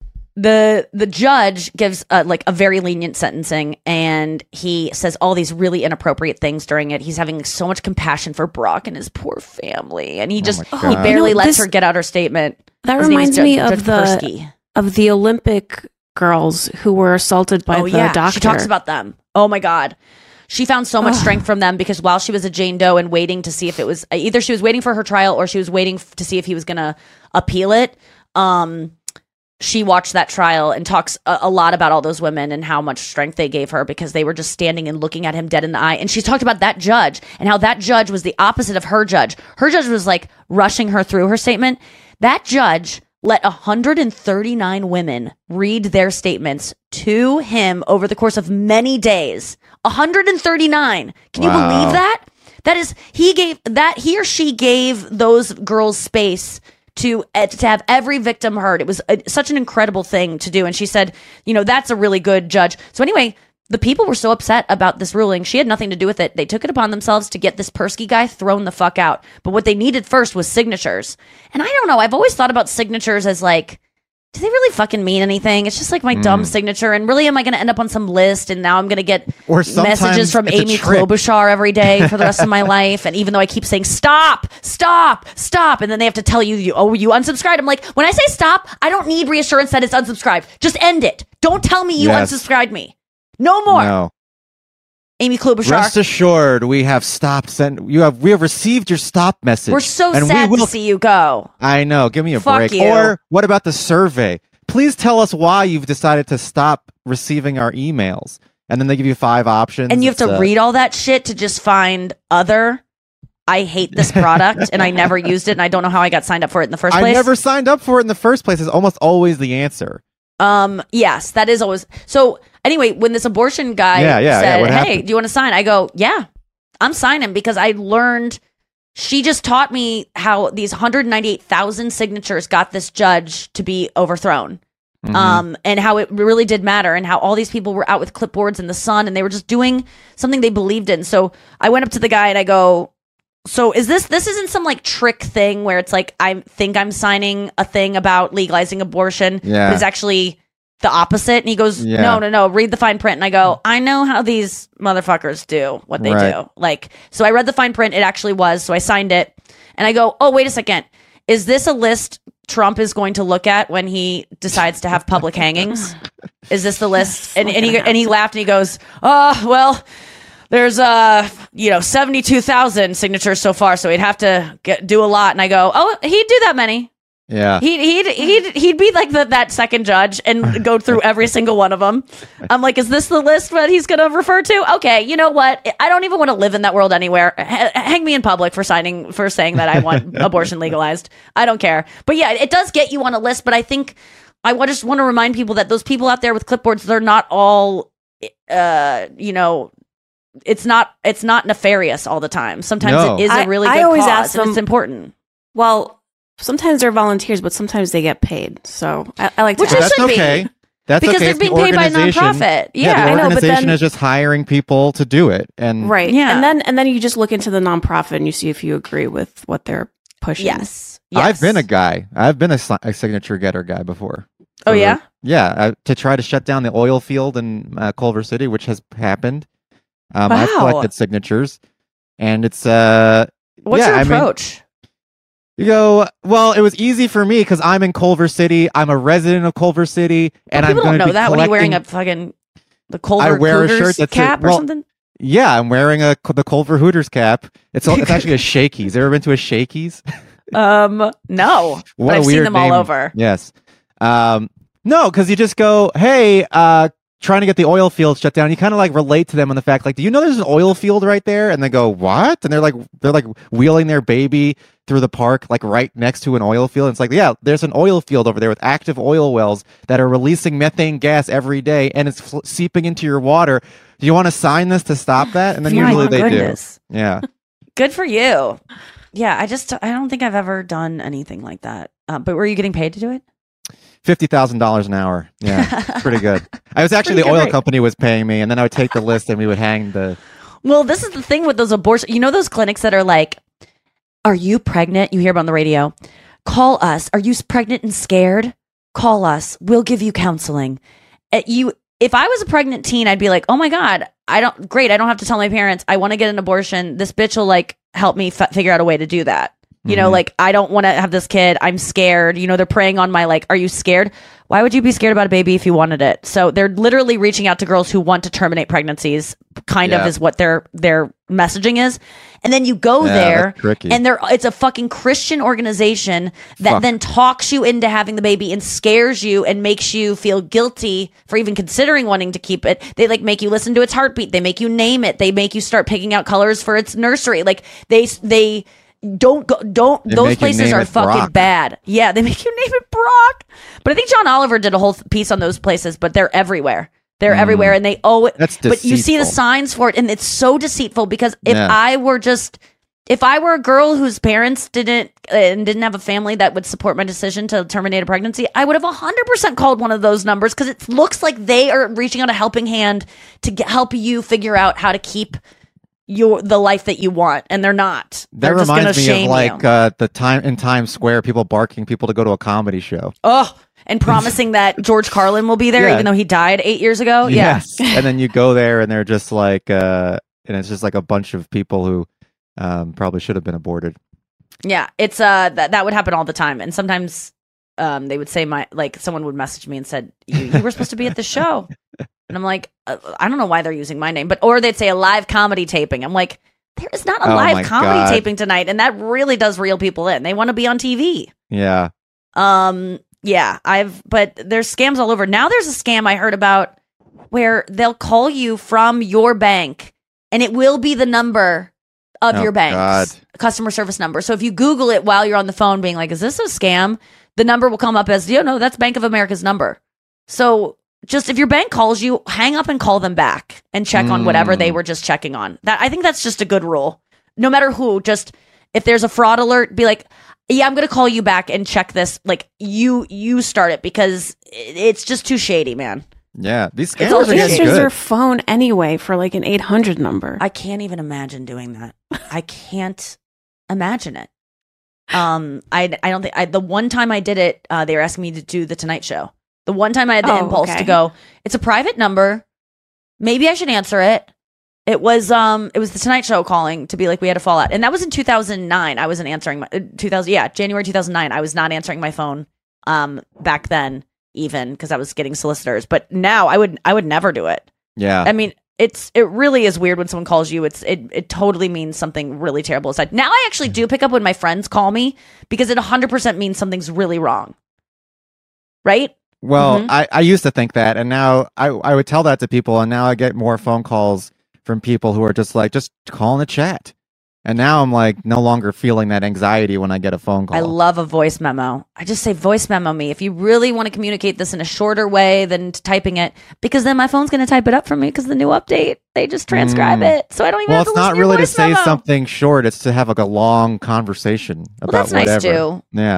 the the judge gives uh, like a very lenient sentencing, and he says all these really inappropriate things during it. He's having so much compassion for Brock and his poor family, and he just my he God. barely You know, lets this- her get out her statement. That His name is reminds Judge- me Judge of the Persky. of the Olympic girls who were assaulted by Oh the yeah, doctor. she talks about them. Oh my God. She found so much strength from them because while she was a Jane Doe and waiting to see if it was either she was waiting for her trial or she was waiting f- to see if he was going to appeal it. Um, she watched that trial and talks a, a lot about all those women and how much strength they gave her because they were just standing and looking at him dead in the eye. And she's talked about that judge and how that judge was the opposite of her judge. Her judge was like rushing her through her statement. That judge let one hundred thirty-nine women read their statements to him over the course of many days. one hundred thirty-nine. Can you Wow. believe that? That is, he gave that, he or she gave those girls space to uh, to have every victim heard. It was a, such an incredible thing to do. And she said, you know, that's a really good judge. So anyway, the people were so upset about this ruling. She had nothing to do with it. They took it upon themselves to get this Persky guy thrown the fuck out. But what they needed first was signatures. And I don't know. I've always thought about signatures as like, do they really fucking mean anything? It's just like my dumb Mm. signature. And really, am I going to end up on some list? And now I'm going to get Or sometimes messages from it's a Amy trick. Klobuchar every day for the rest of my life. And even though I keep saying, stop, stop, stop. And then they have to tell you, you, oh, you unsubscribed. I'm like, when I say stop, I don't need reassurance that it's unsubscribed. Just end it. Don't tell me you Yes. unsubscribed me. No more. No. Amy Klobuchar. Rest assured, we have stopped. Send you have we have received your stop message. We're so and sad we will, to see you go. I know. Give me a Fuck break. you. Or what about the survey? Please tell us why you've decided to stop receiving our emails. And then they give you five options. And you have It's, to uh, read all that shit to just find other. I hate this product and I never used it and I don't know how I got signed up for it in the first I place. never signed up for it in the first place. Is almost always the answer. Um, yes, that is always. So anyway, when this abortion guy Yeah, yeah, yeah, said, what hey, happened? do you want to sign? I go, yeah, I'm signing because I learned, she just taught me how these one hundred ninety-eight thousand signatures got this judge to be overthrown. Mhm. Um, and how it really did matter and how all these people were out with clipboards in the sun and they were just doing something they believed in. So I went up to the guy and I go, so is this, this isn't some like trick thing where it's like, I think I'm signing a thing about legalizing abortion, Yeah. but it's actually the opposite. And he goes, Yeah. no, no, no, read the fine print. And I go, I know how these motherfuckers do what they Right. do. Like, so I read the fine print. It actually was. So I signed it and I go, oh, wait a second. Is this a list Trump is going to look at when he decides to have public hangings? Is this the list? And, and he and he laughed and he goes, oh, well, there's uh you know seventy-two thousand signatures so far, so he'd have to get, do a lot. And I go, oh, he'd do that many. Yeah. He'd he'd he'd he'd be like the, that second judge and go through every single one of them. I'm like, is this the list that he's going to refer to? Okay, you know what? I don't even want to live in that world anywhere. H- hang me in public for signing for saying that I want abortion legalized. I don't care. But yeah, it does get you on a list. But I think I wa- just want to remind people that those people out there with clipboards, they're not all, uh, you know. It's not it's not nefarious all the time. Sometimes No. it is a really I, good I always cause, ask and them, it's important. Well, sometimes they're volunteers, but sometimes they get paid. So I, I like to Which ask. it That's should be. okay. That's Because okay they're if the being paid by a organization- nonprofit. Yeah, Yeah, the I know, but organization then- is just hiring people to do it. And Right. Yeah. And then and then you just look into the nonprofit and you see if you agree with what they're pushing. Yes. I've been a guy. I've been a, si- a signature getter guy before. Oh, For- yeah? Yeah, I, to try to shut down the oil field in uh, Culver City, which has happened. Um, I've Wow. collected signatures, and it's uh, What's yeah, your I mean, approach? you go, well, it was easy for me because I'm in Culver City. I'm a resident of Culver City, and Well, I'm people going don't to know be that when you're wearing collecting- a fucking the Culver I wear a Cougars shirt that's a- cap or well, something. Yeah, I'm wearing a the Culver Hooters cap. It's all, it's actually a Shakey's. Ever been to a Shakey's? Um, no, What but a I've seen weird them all name. over. Yes. Um, no, because you just go, hey, uh, trying to get the oil field shut down. You kind of like relate to them on the fact, like, do you know there's an oil field right there? And they go, what? And they're like, they're like wheeling their baby through the park, like right next to an oil field. And it's like, yeah, there's an oil field over there with active oil wells that are releasing methane gas every day, and it's fl- seeping into your water. Do you want to sign this to stop that? And then My usually they goodness. do. Yeah. Good for you. Yeah, I just I don't think I've ever done anything like that. Uh, but were you getting paid to do it? Fifty thousand dollars an hour. Yeah, pretty good. I was actually the Pretty good oil rate. company was paying me, and then I would take the list and we would hang the. Well, this is the thing with those abortion. You know those clinics that are like, "Are you pregnant?" You hear about on the radio. Call us. Are you pregnant and scared? Call us. We'll give you counseling. Uh, you, if I was a pregnant teen, I'd be like, "Oh my god, I don't. Great, I don't have to tell my parents. I want to get an abortion. This bitch will like help me f- figure out a way to do that." You know, Mhm. like, I don't want to have this kid. I'm scared. You know, they're preying on my, like, are you scared? Why would you be scared about a baby if you wanted it? So they're literally reaching out to girls who want to terminate pregnancies, kind Yeah. of is what their their messaging is. And then you go Yeah, there that's tricky. and they're it's a fucking Christian organization that Fuck. then talks you into having the baby and scares you and makes you feel guilty for even considering wanting to keep it. They like make you listen to its heartbeat. They make you name it. They make you start picking out colors for its nursery. Like they they don't go don't They those make you places name are it fucking Brock. bad. Yeah, they make you name it Brock. But I think John Oliver did a whole th- piece on those places, but they're everywhere. They're Mm. everywhere and they owe it. That's But you see the deceitful. signs for it and it's so deceitful because if Yeah. I were just if I were a girl whose parents didn't uh, and didn't have a family that would support my decision to terminate a pregnancy, I would have one hundred percent called one of those numbers because it looks like they are reaching out a helping hand to get, help you figure out how to keep your the life that you want, and they're not. That They're just gonna reminds me shame of like you. uh, the time in Times Square, people barking people to go to a comedy show. Oh, and promising that George Carlin will be there, Yeah. even though he died eight years ago. Yes. And then you go there and they're just like, uh, and it's just like a bunch of people who um, probably should have been aborted. Yeah, it's uh that that would happen all the time, and sometimes um they would say my like someone would message me and said you, you were supposed to be at the show, and I'm like uh, I don't know why they're using my name, but or they'd say a live comedy taping. I'm like there is not a Oh my live comedy God. taping tonight, and that really does reel people in. They want to be on T V. Yeah. Um, yeah, I've but there's scams all over. Now there's a scam I heard about where they'll call you from your bank, and it will be the number of Oh, your bank's God. customer service number. So if you Google it while you're on the phone being like, is this a scam? The number will come up as, you know, that's Bank of America's number. So just if your bank calls you, hang up and call them back and check on whatever they Mm. were just checking on. That I think that's just a good rule. No matter who, just if there's a fraud alert, be like, yeah, I'm going to call you back and check this. Like you, you start it because it- it's just too shady, man. Yeah. These It's all scammers are getting answers good. their phone anyway for like an eight hundred number. I can't even imagine doing that. I can't imagine it. Um, I I don't think I the one time I did it, uh, they were asking me to do the Tonight Show. The one time I had the Oh, impulse okay. to go, it's a private number. Maybe I should answer it. It was um, it was the Tonight Show calling to be like we had a fallout, and that was in two thousand nine. I wasn't answering my uh, two thousand, yeah, January two thousand nine. I was not answering my phone. Um, back then, even because I was getting solicitors, but now I would I would never do it. Yeah. I mean, it's it really is weird when someone calls you. It's it it totally means something really terrible aside. Now I actually do pick up when my friends call me because it one hundred percent means something's really wrong. Right? Well, Mhm. I, I used to think that, and now I, I would tell that to people, and now I get more phone calls from people who are just like, just call in the chat. And now I'm like no longer feeling that anxiety when I get a phone call. I love a voice memo. I just say voice memo me if you really want to communicate this in a shorter way than typing it, because then my phone's going to type it up for me because the new update, they just transcribe Mm. it. So I don't even Well, have to it's listen not to your really to voice say memo. something short. It's to have like a long conversation about that's nice, whatever. too. Yeah.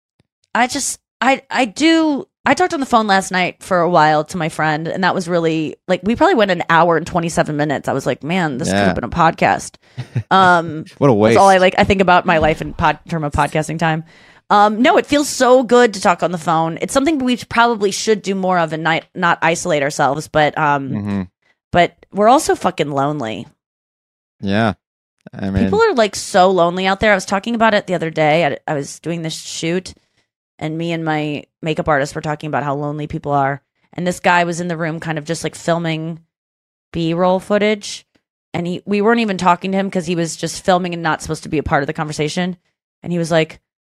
I just, I, I do, I talked on the phone last night for a while to my friend, and that was really, like, we probably went an hour and twenty-seven minutes. I was like, man, this could Yeah. have been a podcast. Um, What a That's waste. all I like. I think about my life in pod, term of podcasting time. Um, no, it feels so good to talk on the phone. It's something we probably should do more of and not, not isolate ourselves, but, um, Mhm. but we're also fucking lonely. Yeah. I mean, People are like so lonely out there. I was talking about it the other day. I, I was doing this shoot, and me and my makeup artist were talking about how lonely people are. And this guy was in the room, kind of just like filming B-roll footage. And he, we weren't even talking to him because he was just filming and not supposed to be a part of the conversation. And he was like,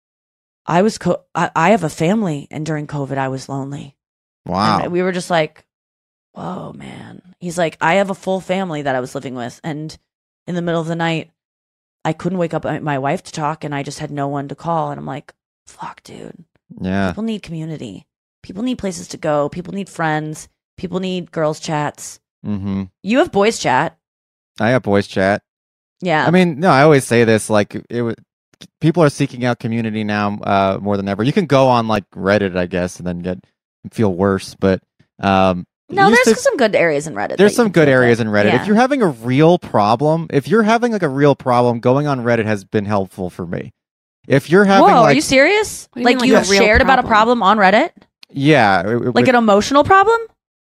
"I was, co- I, I have a family, and during COVID, I was lonely." wow. And we were just like, "Whoa, man." He's like, "I have a full family that I was living with, and in the middle of the night, I couldn't wake up my- my wife to talk, and I just had no one to call." And I'm like, fuck, dude. Yeah. People need community. People need places to go. People need friends. People need girls' chats. Mm-hmm. You have boys' chat. I have voice chat. Yeah. I mean, no, I always say this, like, it was, people are seeking out community now uh, more than ever. You can go on, like, Reddit, I guess, and then get feel worse, but um, No, used there's to- some good areas in Reddit. that There's you some can good feel areas good. in Reddit. Yeah. If you're having a real problem, if you're having like a real problem, going on Reddit has been helpful for me. If you're having Whoa, like, are you serious? What do you Like mean, you like a real shared about a problem? problem on Reddit? yeah, it- it- Like an emotional problem?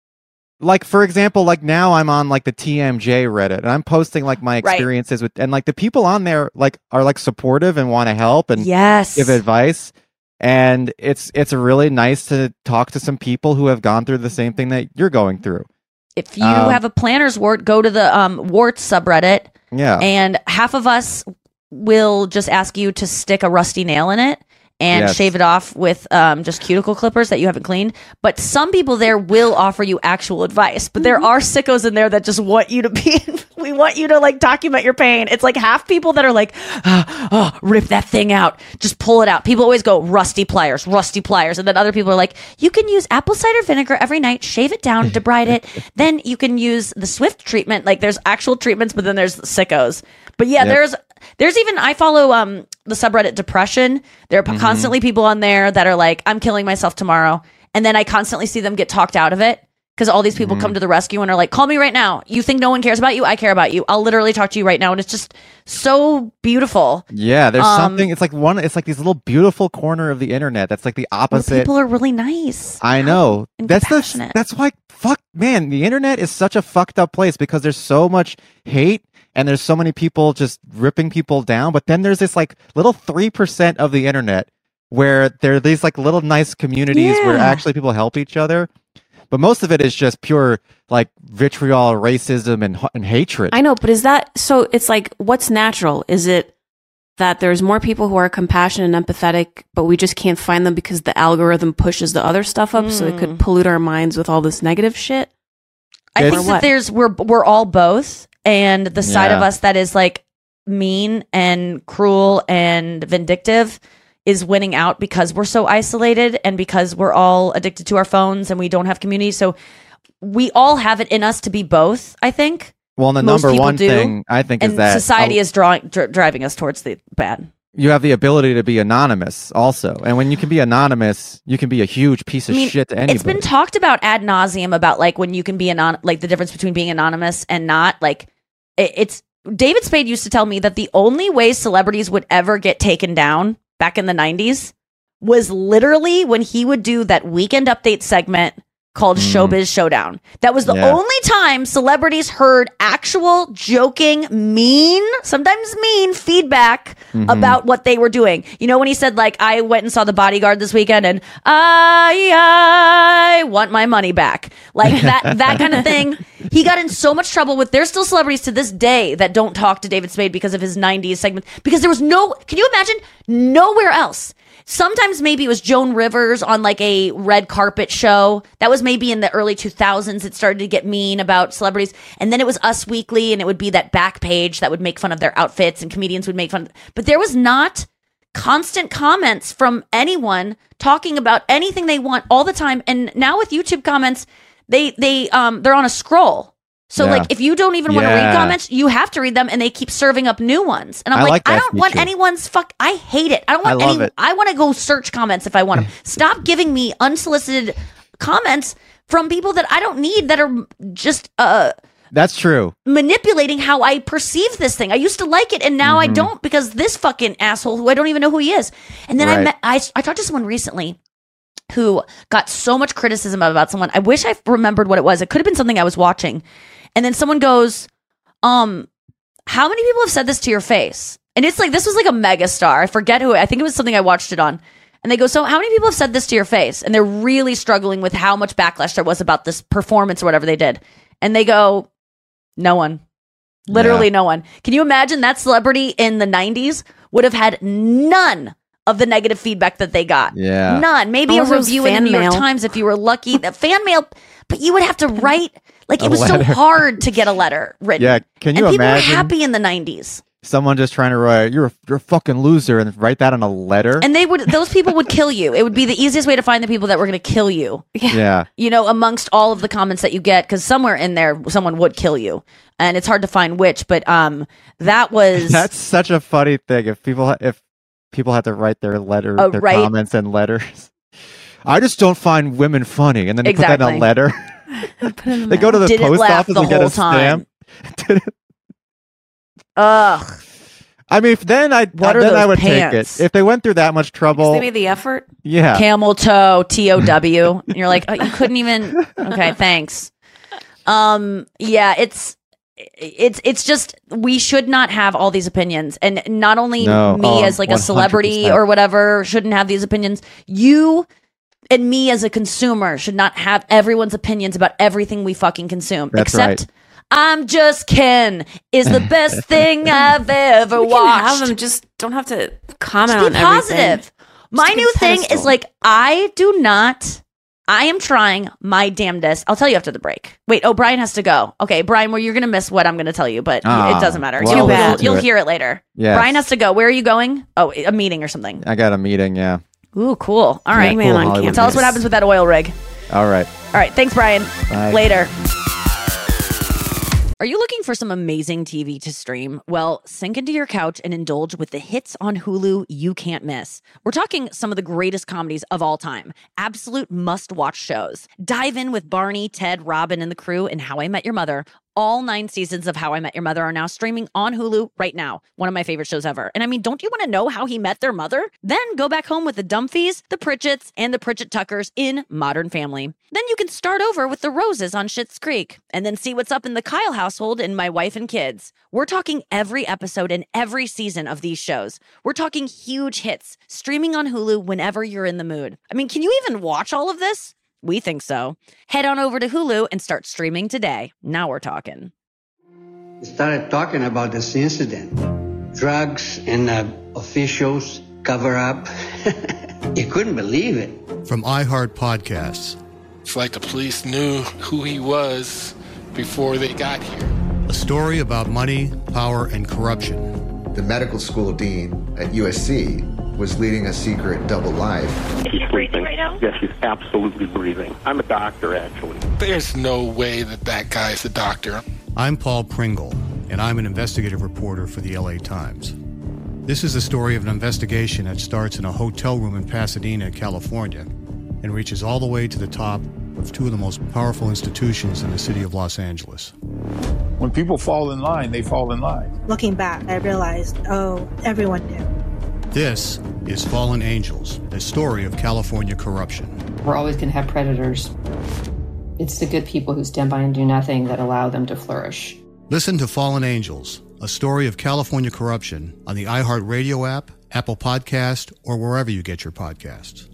like for example, like now I'm on like the T M J Reddit and I'm posting like my Right. experiences with, and like the people on there like are like supportive and want to help and Yes. give advice. And it's it's really nice to talk to some people who have gone through the same thing that you're going through. If you Um, have a planner's wart, go to the um, warts subreddit. Yeah. And half of us will just ask you to stick a rusty nail in it and Yes. shave it off with um, just cuticle clippers that you haven't cleaned. But some people there will offer you actual advice. But there are sickos in there that just want you to be, we want you to like document your pain. It's like half people that are like, oh, oh, rip that thing out. Just pull it out. People always go rusty pliers, rusty pliers. And then other people are like, you can use apple cider vinegar every night, shave it down, debride it. Then you can use the Swift treatment. Like there's actual treatments, but then there's sickos. But yeah, Yep. there's there's even I follow um the subreddit depression. There are Mm-hmm. constantly people on there that are like, I'm killing myself tomorrow, and then I constantly see them get talked out of it because all these people Mm-hmm. come to the rescue and are like, call me right now. You think no one cares about you? I care about you. I'll literally talk to you right now, and it's just so beautiful. Yeah, there's Um, something. It's like one. It's like this little beautiful corner of the internet. That's like the Where opposite. people are really nice. I know. and That's the. compassionate. That's why. Fuck, man. The internet is such a fucked up place because there's so much hate and there's so many people just ripping people down. But then there's this like little three percent of the internet where there are these like little nice communities where Yeah. actually people help each other. But most of it is just pure like vitriol, racism, and and hatred. I know, but is that so? It's like, what's natural? Is it that there's more people who are compassionate and empathetic, but we just can't find them because the algorithm pushes the other stuff up, so it Mm. could pollute our minds with all this negative shit? I It's- think Or that what? there's we're we're all both, and the side of Yeah. us that is like mean and cruel and vindictive is winning out because we're so isolated and because we're all addicted to our phones and we don't have community. So we all have it in us to be both, I think. Well, and the Most number people one do, thing I think and is that society a- is drawing dr- driving us towards the bad. you have the ability to be anonymous also. And when you can be anonymous, you can be a huge piece of I mean, shit to anybody. It's been talked about ad nauseum about like when you can be anon, like the difference between being anonymous and not. Like it, it's David Spade used to tell me that the only way celebrities would ever get taken down back in the nineties was literally when he would do that Weekend Update segment called mm. Showbiz Showdown. That was the yeah. only time celebrities heard actual joking, mean, sometimes mean feedback mm-hmm. about what they were doing. You know, when he said, like, I went and saw The Bodyguard this weekend and I, I want my money back. Like that, that kind of thing. He got in so much trouble with, there's still celebrities to this day that don't talk to David Spade because of his nineties segment. Because there was no, can you imagine? Nowhere else. Sometimes maybe it was Joan Rivers on like a red carpet show. That was maybe in the early two thousands. It started to get mean about celebrities. And then it was Us Weekly, and it would be that back page that would make fun of their outfits, and comedians would make fun. But there was not constant comments from anyone talking about anything they want all the time. And now with YouTube comments, they they um they're on a scroll. So, yeah. like, if you don't even want to yeah. read comments, you have to read them, and they keep serving up new ones. And I'm I like, like I don't want anyone's fuck. I hate it. I don't want I any. It. I want to go search comments if I want them. Stop giving me unsolicited comments from people that I don't need, that are just uh. That's true. Manipulating how I perceive this thing. I used to like it, and now mm-hmm. I don't, because this fucking asshole who I don't even know who he is. And then right. I met. I I talked to someone recently who got so much criticism about someone. I wish I remembered what it was. It could have been something I was watching. And then someone goes, um, how many people have said this to your face? And it's like, this was like a mega star. I forget who, I think it was something I watched it on. And they go, so how many people have said this to your face? And they're really struggling with how much backlash there was about this performance or whatever they did. And they go, no one. Literally yeah. no one. Can you imagine that celebrity in the nineties would have had none of the negative feedback that they got? Yeah. None. Maybe All a review in the New York Times if you were lucky. The fan mail, but you would have to write... Like, it was so hard to get a letter written. Yeah, can you and people imagine? Were happy in the nineties. Someone just trying to write, you're a, you're a fucking loser, and write that on a letter? And they would, those people would kill you. It would be the easiest way to find the people that were going to kill you. Yeah. You know, amongst all of the comments that you get, because somewhere in there, someone would kill you. And it's hard to find which, but um, that was... That's such a funny thing. If people if people had to write their letter, uh, their right? comments in letters. I just don't find women funny. And then they exactly. put that in a letter. They go to the Didn't post laugh office the and get whole a stamp. Ugh. I mean, if then I What then are I those would pants? take it. If they went through that much trouble, They made the effort. yeah. Camel toe, T O W. And you're like, oh, you couldn't even. Okay, thanks. Um, yeah, it's it's it's just, we should not have all these opinions, and not only No. me Oh, as like a one hundred celebrity percent. or whatever shouldn't have these opinions. You and me as a consumer should not have everyone's opinions about everything we fucking consume. That's except right. I'm Just Ken is the best thing I've ever We can watched. have them, just don't have to comment Just be on positive. everything. My Just a new thing pedestal. is like, I do not. I am trying my damnedest. I'll tell you after the break. Wait, oh, Brian has to go. Okay, Brian, well, you're going to miss what I'm going to tell you, but Ah, it doesn't matter. well, You'll, listen you'll, to you'll it. hear it later. Yes. Brian has to go. Where are you going? Oh, a meeting or something. I got a meeting, yeah. Ooh, cool. All Yeah, right. cool Man on Hollywood campus. Tell us news. what happens with that oil rig. All right. All right. Thanks, Brian. Bye. Later. Are you looking for some amazing T V to stream? Well, sink into your couch and indulge with the hits on Hulu you can't miss. We're talking some of the greatest comedies of all time, absolute must-watch shows. Dive in with Barney, Ted, Robin, and the crew in How I Met Your Mother. All nine seasons of How I Met Your Mother are now streaming on Hulu right now. One of my favorite shows ever. And I mean, don't you want to know how he met their mother? Then go back home with the Dumfies, the Pritchetts, and the Pritchett Tuckers in Modern Family. Then you can start over with the Roses on Schitt's Creek, and then see what's up in the Kyle household in My Wife and Kids. We're talking every episode and every season of these shows. We're talking huge hits, streaming on Hulu whenever you're in the mood. I mean, can you even watch all of this? We think so. Head on over to Hulu and start streaming today. Now we're talking. We started talking about this incident. Drugs and uh, officials cover up. You couldn't believe it. From iHeart Podcasts. It's like the police knew who he was before they got here. A story about money, power, and corruption. The medical school dean at U S C was leading a secret double life. She's breathing right now? Yes, she's absolutely breathing. I'm a doctor, actually. There's no way that that guy's a doctor. I'm Paul Pringle, and I'm an investigative reporter for the L A Times. This is the story of an investigation that starts in a hotel room in Pasadena, California, and reaches all the way to the top of two of the most powerful institutions in the city of Los Angeles. When people fall in line, they fall in line. Looking back, I realized, oh, everyone knew. This is Fallen Angels, a story of California corruption. We're always going to have predators. It's the good people who stand by and do nothing that allow them to flourish. Listen to Fallen Angels, a story of California corruption on the iHeartRadio app, Apple Podcast, or wherever you get your podcasts.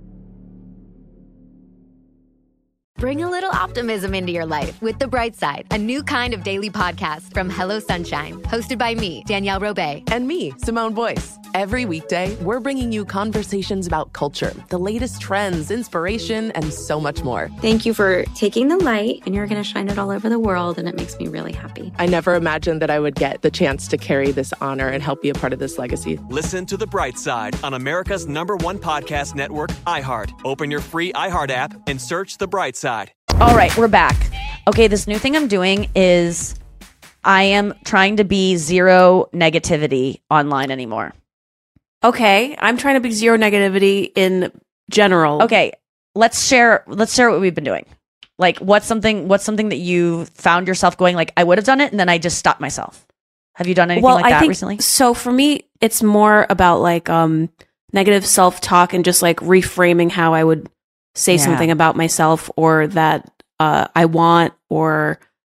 Bring a little optimism into your life with The Bright Side, a new kind of daily podcast from Hello Sunshine, hosted by me, Danielle Robay. And me, Simone Boyce. Every weekday, we're bringing you conversations about culture, the latest trends, inspiration, and so much more. Thank you for taking the light, and you're going to shine it all over the world, and it makes me really happy. I never imagined that I would get the chance to carry this honor and help be a part of this legacy. Listen to The Bright Side on America's number one podcast network, iHeart. Open your free iHeart app and search The Bright Side. All right, we're back. Okay, this new thing I'm doing is I am trying to be zero negativity online anymore. Okay, I'm trying to be zero negativity in general. Okay, let's share let's share what we've been doing. Like what's something what's something that you found yourself going like I would have done it and then I just stopped myself. Have you done anything well, like I that think, recently? So for me, it's more about like um negative self-talk and just like reframing how I would say Yeah. something about myself or that uh, I want or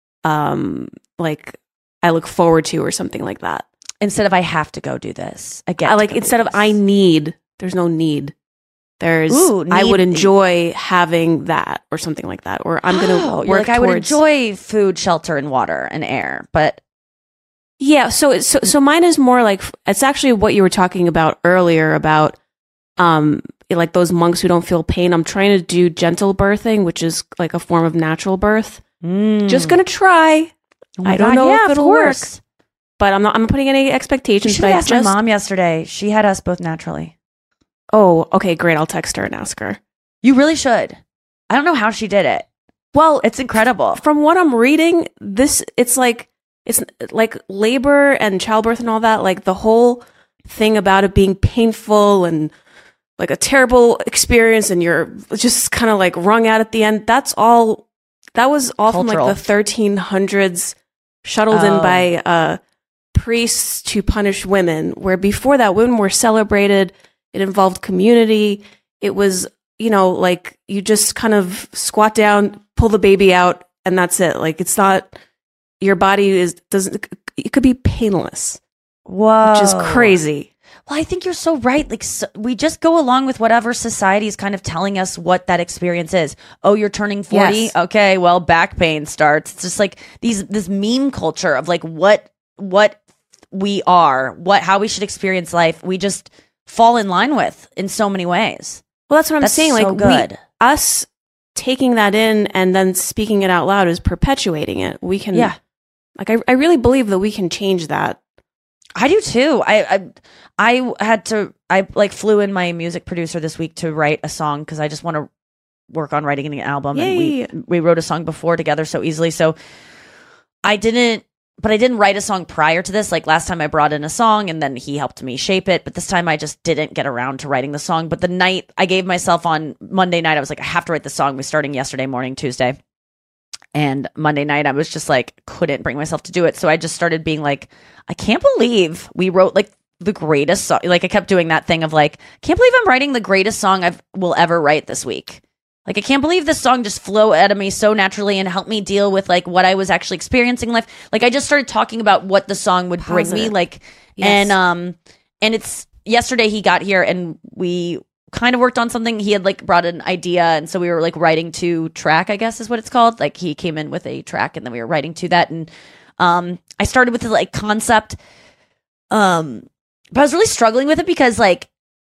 um, like I look forward to or something like that. Instead of I have to go do this. I get I, to like go do instead of this. I need, there's no need. There's Ooh, I would need- enjoy having that or something like that. Or I'm gonna Oh, work you're like I would towards- enjoy food, shelter, and water and air, but Yeah, so it's so so mine is more like it's actually what you were talking about earlier about um like those monks who don't feel pain. I'm trying to do gentle birthing, which is like a form of natural birth. Just gonna try. Oh my I don't God, know yeah, if of it'll work, course. but I'm not. I'm not putting any You expectations. should But have I asked just my mom yesterday. She had us both naturally. oh okay great. I'll text her and ask her. You really should. I don't know how she did it. Well, It's incredible. from what I'm reading, this it's like it's like labor and childbirth and all that. Like the whole thing about it being painful and like a terrible experience, and you're just kind of like wrung out at the end. That's all. That was all from Cultural. like the thirteen hundreds, shuttled in Oh. by uh, priests to punish women. Where before that, women were celebrated. It involved community. It was, you know, like you just kind of squat down, pull the baby out, and that's it. Like it's not your body is doesn't. It could be painless, Whoa. which is crazy. Well, I think you're so right. Like so, we just go along with whatever society is kind of telling us what that experience is. Oh, you're turning forty. Yes. Okay, well, back pain starts. It's just like these this meme culture of like what what we are, what how we should experience life. We just fall in line with in so many ways. Well, that's what I'm That's saying. so Like good. We, us taking that in and then speaking it out loud is perpetuating it. We can, Yeah. Like I, I really believe that we can change that. I do too. I, I I had to I like flew in my music producer this week to write a song because I just want to work on writing an album. Yay. And we we wrote a song before together so easily. So I didn't, but I didn't write a song prior to this. Like last time I brought in a song and then he helped me shape it. But this time I just didn't get around to writing the song. But the night I gave myself on Monday night, I was like, I have to write the song. We're starting yesterday morning, Tuesday. And Monday night, I was just like, couldn't bring myself to do it. So I just started being like, I can't believe we wrote like the greatest song. Like I kept doing that thing of like, can't believe I'm writing the greatest song I will ever write this week. Like I can't believe this song just flew out of me so naturally and helped me deal with like what I was actually experiencing in life. Like I just started talking about what the song would bring me. Positive. Like, Yes. and um, and it's yesterday he got here and we kind of worked on something. He had like brought an idea, and so we were like writing to track, I guess is what it's called. Like he came in with a track, and then we were writing to that. And um, I started with the like concept, um, but I was really struggling with it because like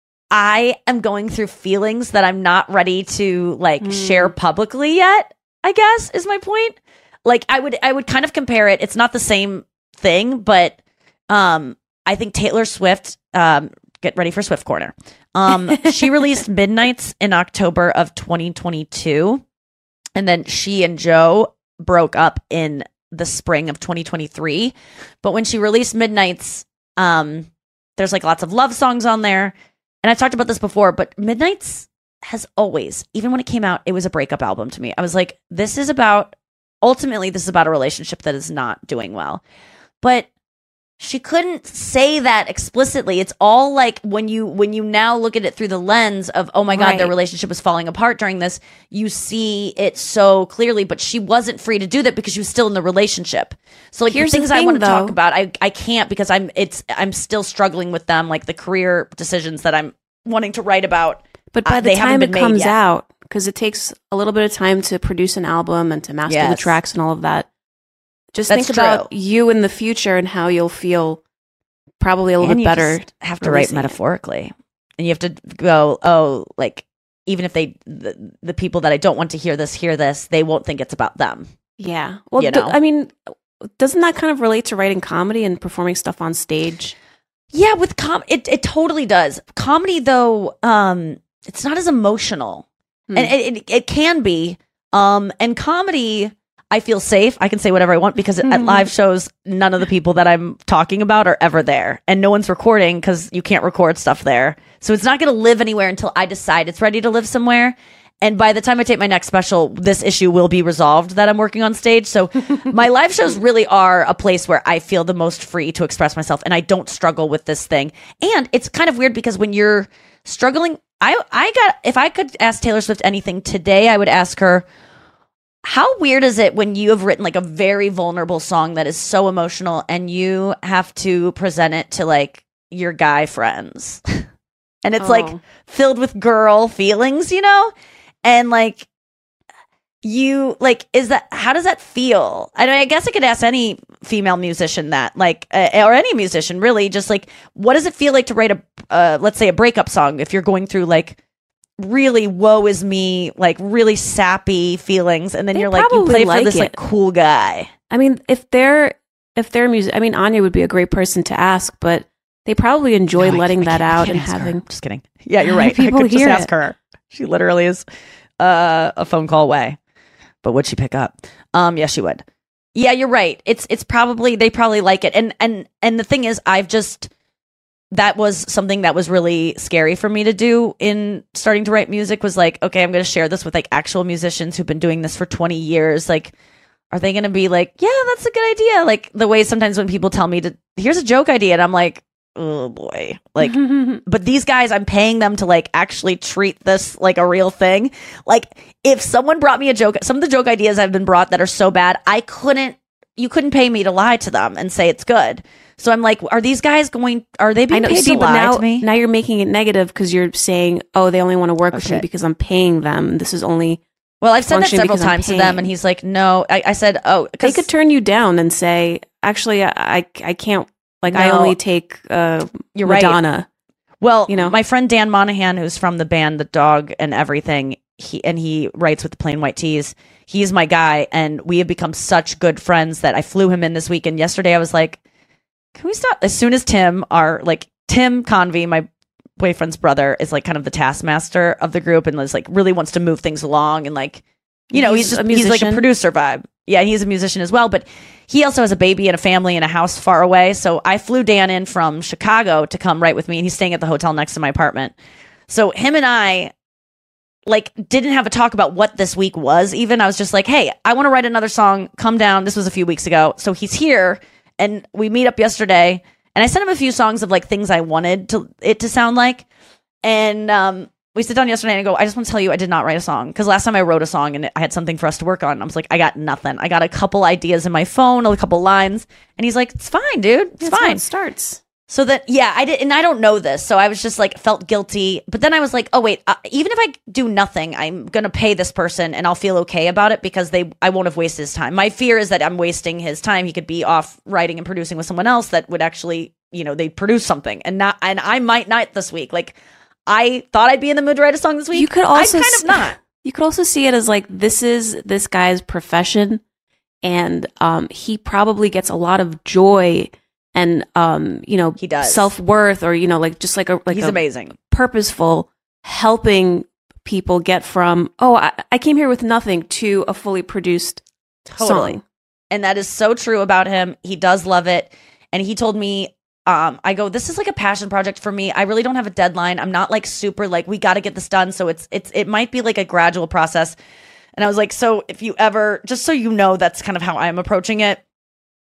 I am going through feelings that I'm not ready to like Mm. share publicly yet, I guess is my point. Like I would I would kind of compare it. It's not the same thing, but um I think Taylor Swift, um, get ready for Swift Corner. Um, she released Midnights in October of twenty twenty-two. And then she and Joe broke up in the spring of twenty twenty-three. But when she released Midnights, um, there's like lots of love songs on there. And I've talked about this before, but Midnights has always, even when it came out, it was a breakup album to me. I was like, this is about, ultimately, this is about a relationship that is not doing well. But she couldn't say that explicitly. It's all like when you when you now look at it through the lens of, oh my God, Right. their relationship was falling apart during this, you see it so clearly, but she wasn't free to do that because she was still in the relationship. So like Here's the the things I thing, want to talk though. about, I I can't because I'm it's I'm still struggling with them, like the career decisions that I'm wanting to write about. But by uh, the they haven't time been it made comes yet. out, because it takes a little bit of time to produce an album and to master the Yes. tracks and all of that. Just That's think about true. you in the future and how you'll feel probably a little And bit you better. just have to write releasing it. metaphorically, and you have to go, oh, like even if they the, the people that I don't want to hear this hear this, they won't think it's about them. Yeah. Well, You d- know? I mean, doesn't that kind of relate to writing comedy and performing stuff on stage? Yeah, with com, it it totally does. Comedy though, um, it's not as emotional, Hmm. and it, it it can be. Um, and comedy, I feel safe. I can say whatever I want because at live shows, none of the people that I'm talking about are ever there, and no one's recording because you can't record stuff there. So it's not going to live anywhere until I decide it's ready to live somewhere. And by the time I take my next special, this issue will be resolved that I'm working on stage. So my live shows really are a place where I feel the most free to express myself, and I don't struggle with this thing. And it's kind of weird because when you're struggling, I I got if I could ask Taylor Swift anything today, I would ask her, how weird is it when you have written like a very vulnerable song that is so emotional and you have to present it to like your guy friends? And it's like Oh. filled with girl feelings, you know? And like you like is that how does that feel? I mean, I guess I could ask any female musician that, like, uh, or any musician really, just like, what does it feel like to write a, uh, let's say, a breakup song if you're going through like really woe is me, like really sappy feelings, and then They you're like, you probably play for like this like it. cool guy. I mean, if they're if they're music, I mean, Anya would be a great person to ask, but they probably enjoy No, I letting can't- that I out can't and ask her. having. Just kidding. Yeah, you're right. I People could just hear ask it. her. She literally is uh, a phone call away. But would she pick up? Um, yeah, she would. Yeah, you're right. It's it's probably they probably like it. And and and the thing is, I've just that was something that was really scary for me to do in starting to write music. Was like, okay, I'm going to share this with like actual musicians who've been doing this for twenty years. Like, are they going to be like, yeah, that's a good idea? Like the way sometimes when people tell me to, here's a joke idea, and I'm like, oh boy, like. But these guys, I'm paying them to like actually treat this like a real thing. Like if someone brought me a joke, some of the joke ideas I've been brought that are so bad, I couldn't, you couldn't pay me to lie to them and say it's good. So I'm like, are these guys going, are they I being know. paid See, to but lie now to me? now you're making it negative because you're saying, oh, they only want to work with me shit. because I'm paying them. This is only. Well, I've said that functioning several because I'm times to them, paying. and he's like, no. I, I said, oh, They could turn you down and say, actually, I I, I can't. Like I No. only take uh, You're right. Madonna. Well, You know? my friend Dan Monahan, who's from the band The Dog and everything, he and he writes with the Plain White Tees. He's my guy, and we have become such good friends that I flew him in this week. And yesterday, I was like, "Can we stop?" As soon as Tim, our like Tim Convey, my boyfriend's brother, is like kind of the taskmaster of the group, and is like really wants to move things along, and like you know, he's, He's just a he's like a musician? producer vibe. Yeah, he's a musician as well, but he also has a baby and a family and a house far away. So I flew Dan in from Chicago to come write with me, and he's staying at the hotel next to my apartment. So him and I like didn't have a talk about what this week was. Even I was just like, "Hey, I want to write another song. Come down." This was a few weeks ago. So he's here, and we meet up yesterday, and I sent him a few songs of like things I wanted to it to sound like, and um. We sit down yesterday and I go, I just want to tell you I did not write a song. Because last time I wrote a song and I had something for us to work on. I was like, I got nothing. I got a couple ideas in my phone, a couple lines. And he's like, it's fine, dude. It's That's how fine. it starts. So that, yeah, I did. And I don't know this. So I was just like, felt guilty. But then I was like, oh, wait, uh, even if I do nothing, I'm going to pay this person and I'll feel okay about it because they, I won't have wasted his time. My fear is that I'm wasting his time. He could be off writing and producing with someone else that would actually, you know, they produce something and not, and I might not this week. Like, I thought I'd be in the mood to write a song this week. You could also I'm kind s- of not. You could also see it as like this is this guy's profession, and um, he probably gets a lot of joy and um, you know, He does. self worth, or you know, like just like a like He's a amazing. purposeful helping people get from oh I, I came here with nothing to a fully produced Totally. song. And that is so true about him. He does love it. And he told me, um, I go, this is like a passion project for me. I really don't have a deadline. I'm not like super like we got to get this done. So it's it's it might be like a gradual process. And I was like, so if you ever, just so you know, that's kind of how I'm approaching it.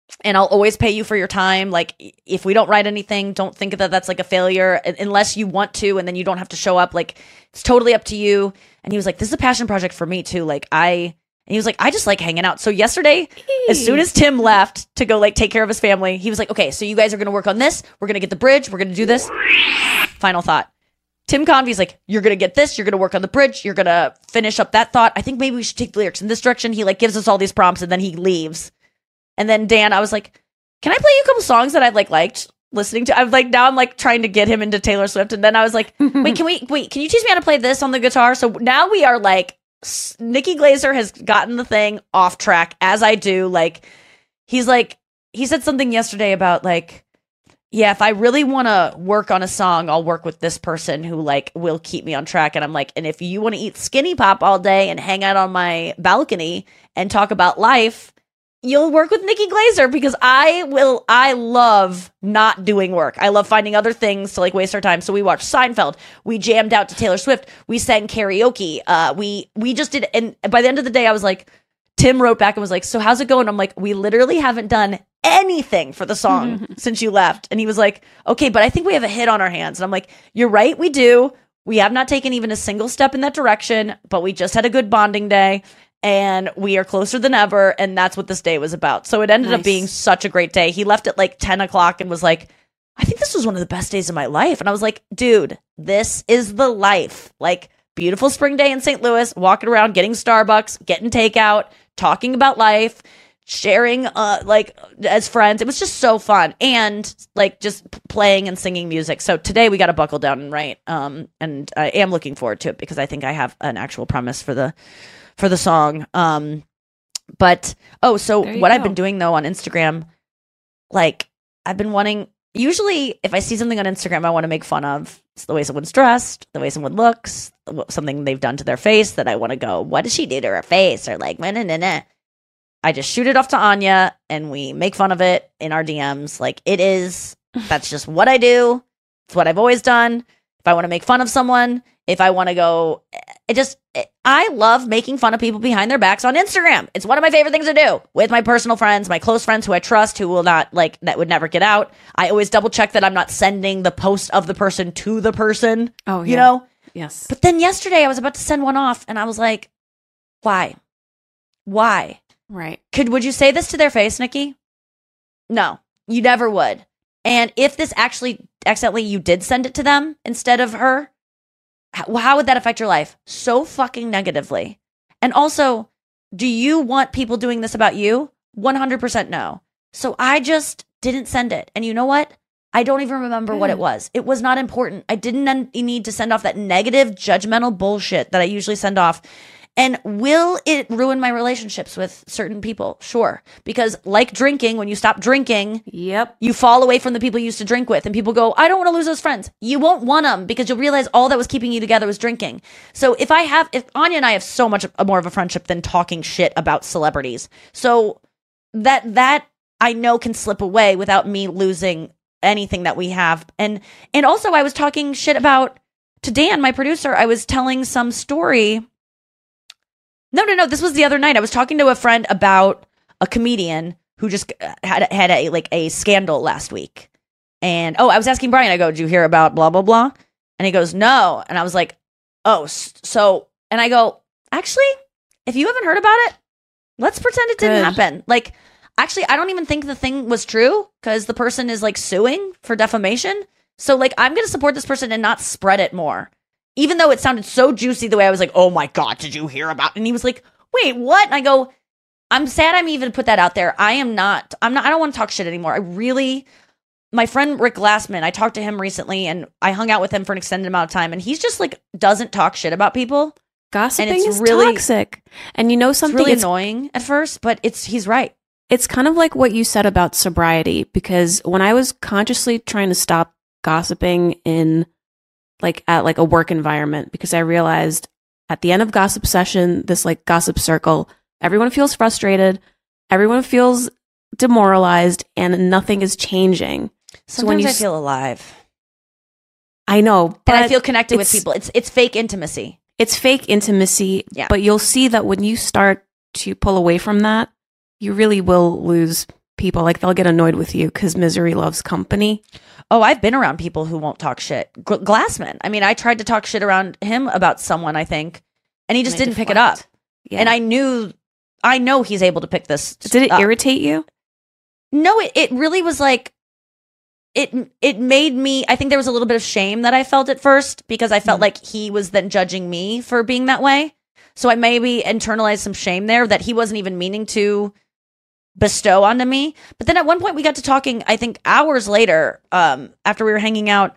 and I'll always pay you for your time. Like, if we don't write anything, don't think that that's like a failure unless you want to, and then you don't have to show up. Like, it's totally up to you. And he was like, this is a passion project for me too. Like, I, and he was like, I just like hanging out. So yesterday, as soon as Tim left to go like take care of his family, he was like, okay, so you guys are going to work on this. We're going to get the bridge. We're going to do this. Final thought. Tim Convey's like, you're going to get this. You're going to work on the bridge. You're going to finish up that thought. I think maybe we should take the lyrics in this direction. He like gives us all these prompts and then he leaves. And then Dan, I was like, can I play you a couple songs that I've like liked listening to? I'm like, now I'm like trying to get him into Taylor Swift. And then I was like, wait, can we, wait, can you teach me how to play this on the guitar? So now we are like, Nikki Glazer has gotten the thing off track as I do. Like, he's like, he said something yesterday about like, yeah, if I really want to work on a song, I'll work with this person who like will keep me on track. And I'm like, and if you want to eat skinny pop all day and hang out on my balcony and talk about life, you'll work with Nikki Glazer, because I will, I love not doing work. I love finding other things to like waste our time. So we watched Seinfeld. We jammed out to Taylor Swift. We sang karaoke. Uh, we, we just did. And by the end of the day, I was like, Tim wrote back and was like, so how's it going? I'm like, we literally haven't done anything for the song since you left. And he was like, okay, but I think we have a hit on our hands. And I'm like, you're right. We do. We have not taken even a single step in that direction, but we just had a good bonding day. And we are closer than ever. And that's what this day was about. So it ended nice. up being such a great day. He left at like ten o'clock and was like, I think this was one of the best days of my life. And I was like, dude, this is the life. Like, beautiful spring day in Saint Louis, walking around, getting Starbucks, getting takeout, talking about life, sharing uh, like as friends. It was just so fun. And like just p- playing and singing music. So today we got to buckle down and write. Um, and I am looking forward to it because I think I have an actual premise for the for the song. Um, but, oh, so what go. I've been doing, though, on Instagram, like, I've been wanting, usually, if I see something on Instagram I want to make fun of, it's the way someone's dressed, the way someone looks, something they've done to their face that I want to go, what did she do to her face? Or like, nah, nah, nah, nah. I just shoot it off to Anya, and we make fun of it in our D Ms. Like, it is, that's just what I do. It's what I've always done. If I want to make fun of someone, if I want to go, it just, it, I love making fun of people behind their backs on Instagram. It's one of my favorite things to do with my personal friends, my close friends who I trust, who will not, like, that would never get out. I always double check that I'm not sending the post of the person to the person. Oh, yeah. You know? Yes. But then yesterday I was about to send one off, and I was like, why? Why? Right. Could, would you say this to their face, Nikki? No, you never would. And if this actually accidentally you did send it to them instead of her, how, how would that affect your life? So fucking negatively. And also, do you want people doing this about you? one hundred percent no. So I just didn't send it. And you know what? I don't even remember mm. what it was. It was not important. I didn't need to send off that negative, judgmental bullshit that I usually send off. And will it ruin my relationships with certain people? Sure. Because like drinking, when you stop drinking, yep, you fall away from the people you used to drink with. And people go, I don't want to lose those friends. You won't want them because you'll realize all that was keeping you together was drinking. So if I have, if Anya and I have so much more of a friendship than talking shit about celebrities. So that, that I know can slip away without me losing anything that we have. And, and also I was talking shit about, to Dan, my producer, I was telling some story. No, no, no. This was the other night. I was talking to a friend about a comedian who just had had a like a scandal last week. And oh, I was asking Brian, I go, did you hear about blah, blah, blah? And he goes, no. And I was like, oh, so, and I go, actually, if you haven't heard about it, let's pretend it didn't Good. happen. Like, actually, I don't even think the thing was true because the person is like suing for defamation. So like, I'm going to support this person and not spread it more. Even though it sounded so juicy the way I was like, oh my God, did you hear about it? And he was like, wait, what? And I go, I'm sad I'm even put that out there. I am not, I'm not, I don't want to talk shit anymore. I really, my friend Rick Glassman, I talked to him recently and I hung out with him for an extended amount of time. And he's just like, doesn't talk shit about people. Gossiping and it's is really, toxic. And you know something? It's really it's, annoying at first, but it's, he's right. It's kind of like what you said about sobriety, because when I was consciously trying to stop gossiping in like at like a work environment, because I realized at the end of gossip session, this like gossip circle, everyone feels frustrated, everyone feels demoralized, and nothing is changing. Sometimes so when you I feel alive. I know, but and I feel connected with people. It's it's fake intimacy. It's fake intimacy, yeah. But you'll see that when you start to pull away from that, you really will lose people. Like they'll get annoyed with you because misery loves company. Oh, I've been around people who won't talk shit. G- Glassman. I mean, I tried to talk shit around him about someone, I think, and he just And they didn't pick it up. deflect. Yeah. And I knew, I know he's able to pick this. Did it up. irritate you? No, it, it really was like, it it made me, I think there was a little bit of shame that I felt at first because I felt Mm. like he was then judging me for being that way. So I maybe internalized some shame there that he wasn't even meaning to bestow onto me. But then at one point we got to talking, I think hours later, um, after we were hanging out,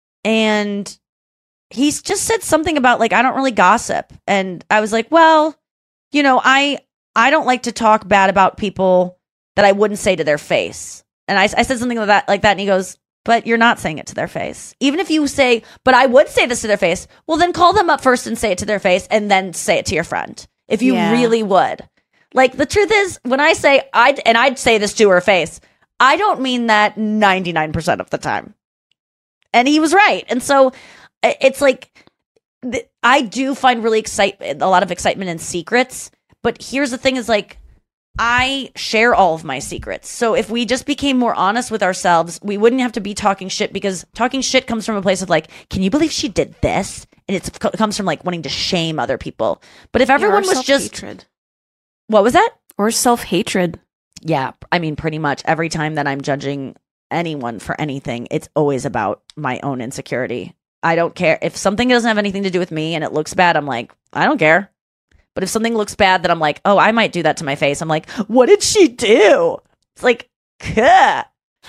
and he's just said something about like, I don't really gossip. And I was like, well, you know, I I don't like to talk bad about people that I wouldn't say to their face. And I, I said something like that, like that, and he goes, but you're not saying it to their face. Even if you say, but I would say this to their face, well, then call them up first and say it to their face, and then say it to your friend. If you Yeah. really would. Like, the truth is, when I say, I'd, and I'd say this to her face, I don't mean that ninety-nine percent of the time. And he was right. And so i- it's like, th- I do find really excite a lot of excitement in secrets. But here's the thing is like, I share all of my secrets. So if we just became more honest with ourselves, we wouldn't have to be talking shit, because talking shit comes from a place of like, can you believe she did this? And it's, it comes from like wanting to shame other people. But if everyone Yeah, or was just, self-hatred. what was that? Or self-hatred. Yeah, I mean, pretty much every time that I'm judging anyone for anything, it's always about my own insecurity. I don't care. If something doesn't have anything to do with me and it looks bad, I'm like, I don't care. But if something looks bad that I'm like, oh, I might do that to my face, I'm like, what did she do? It's like, "Kuh."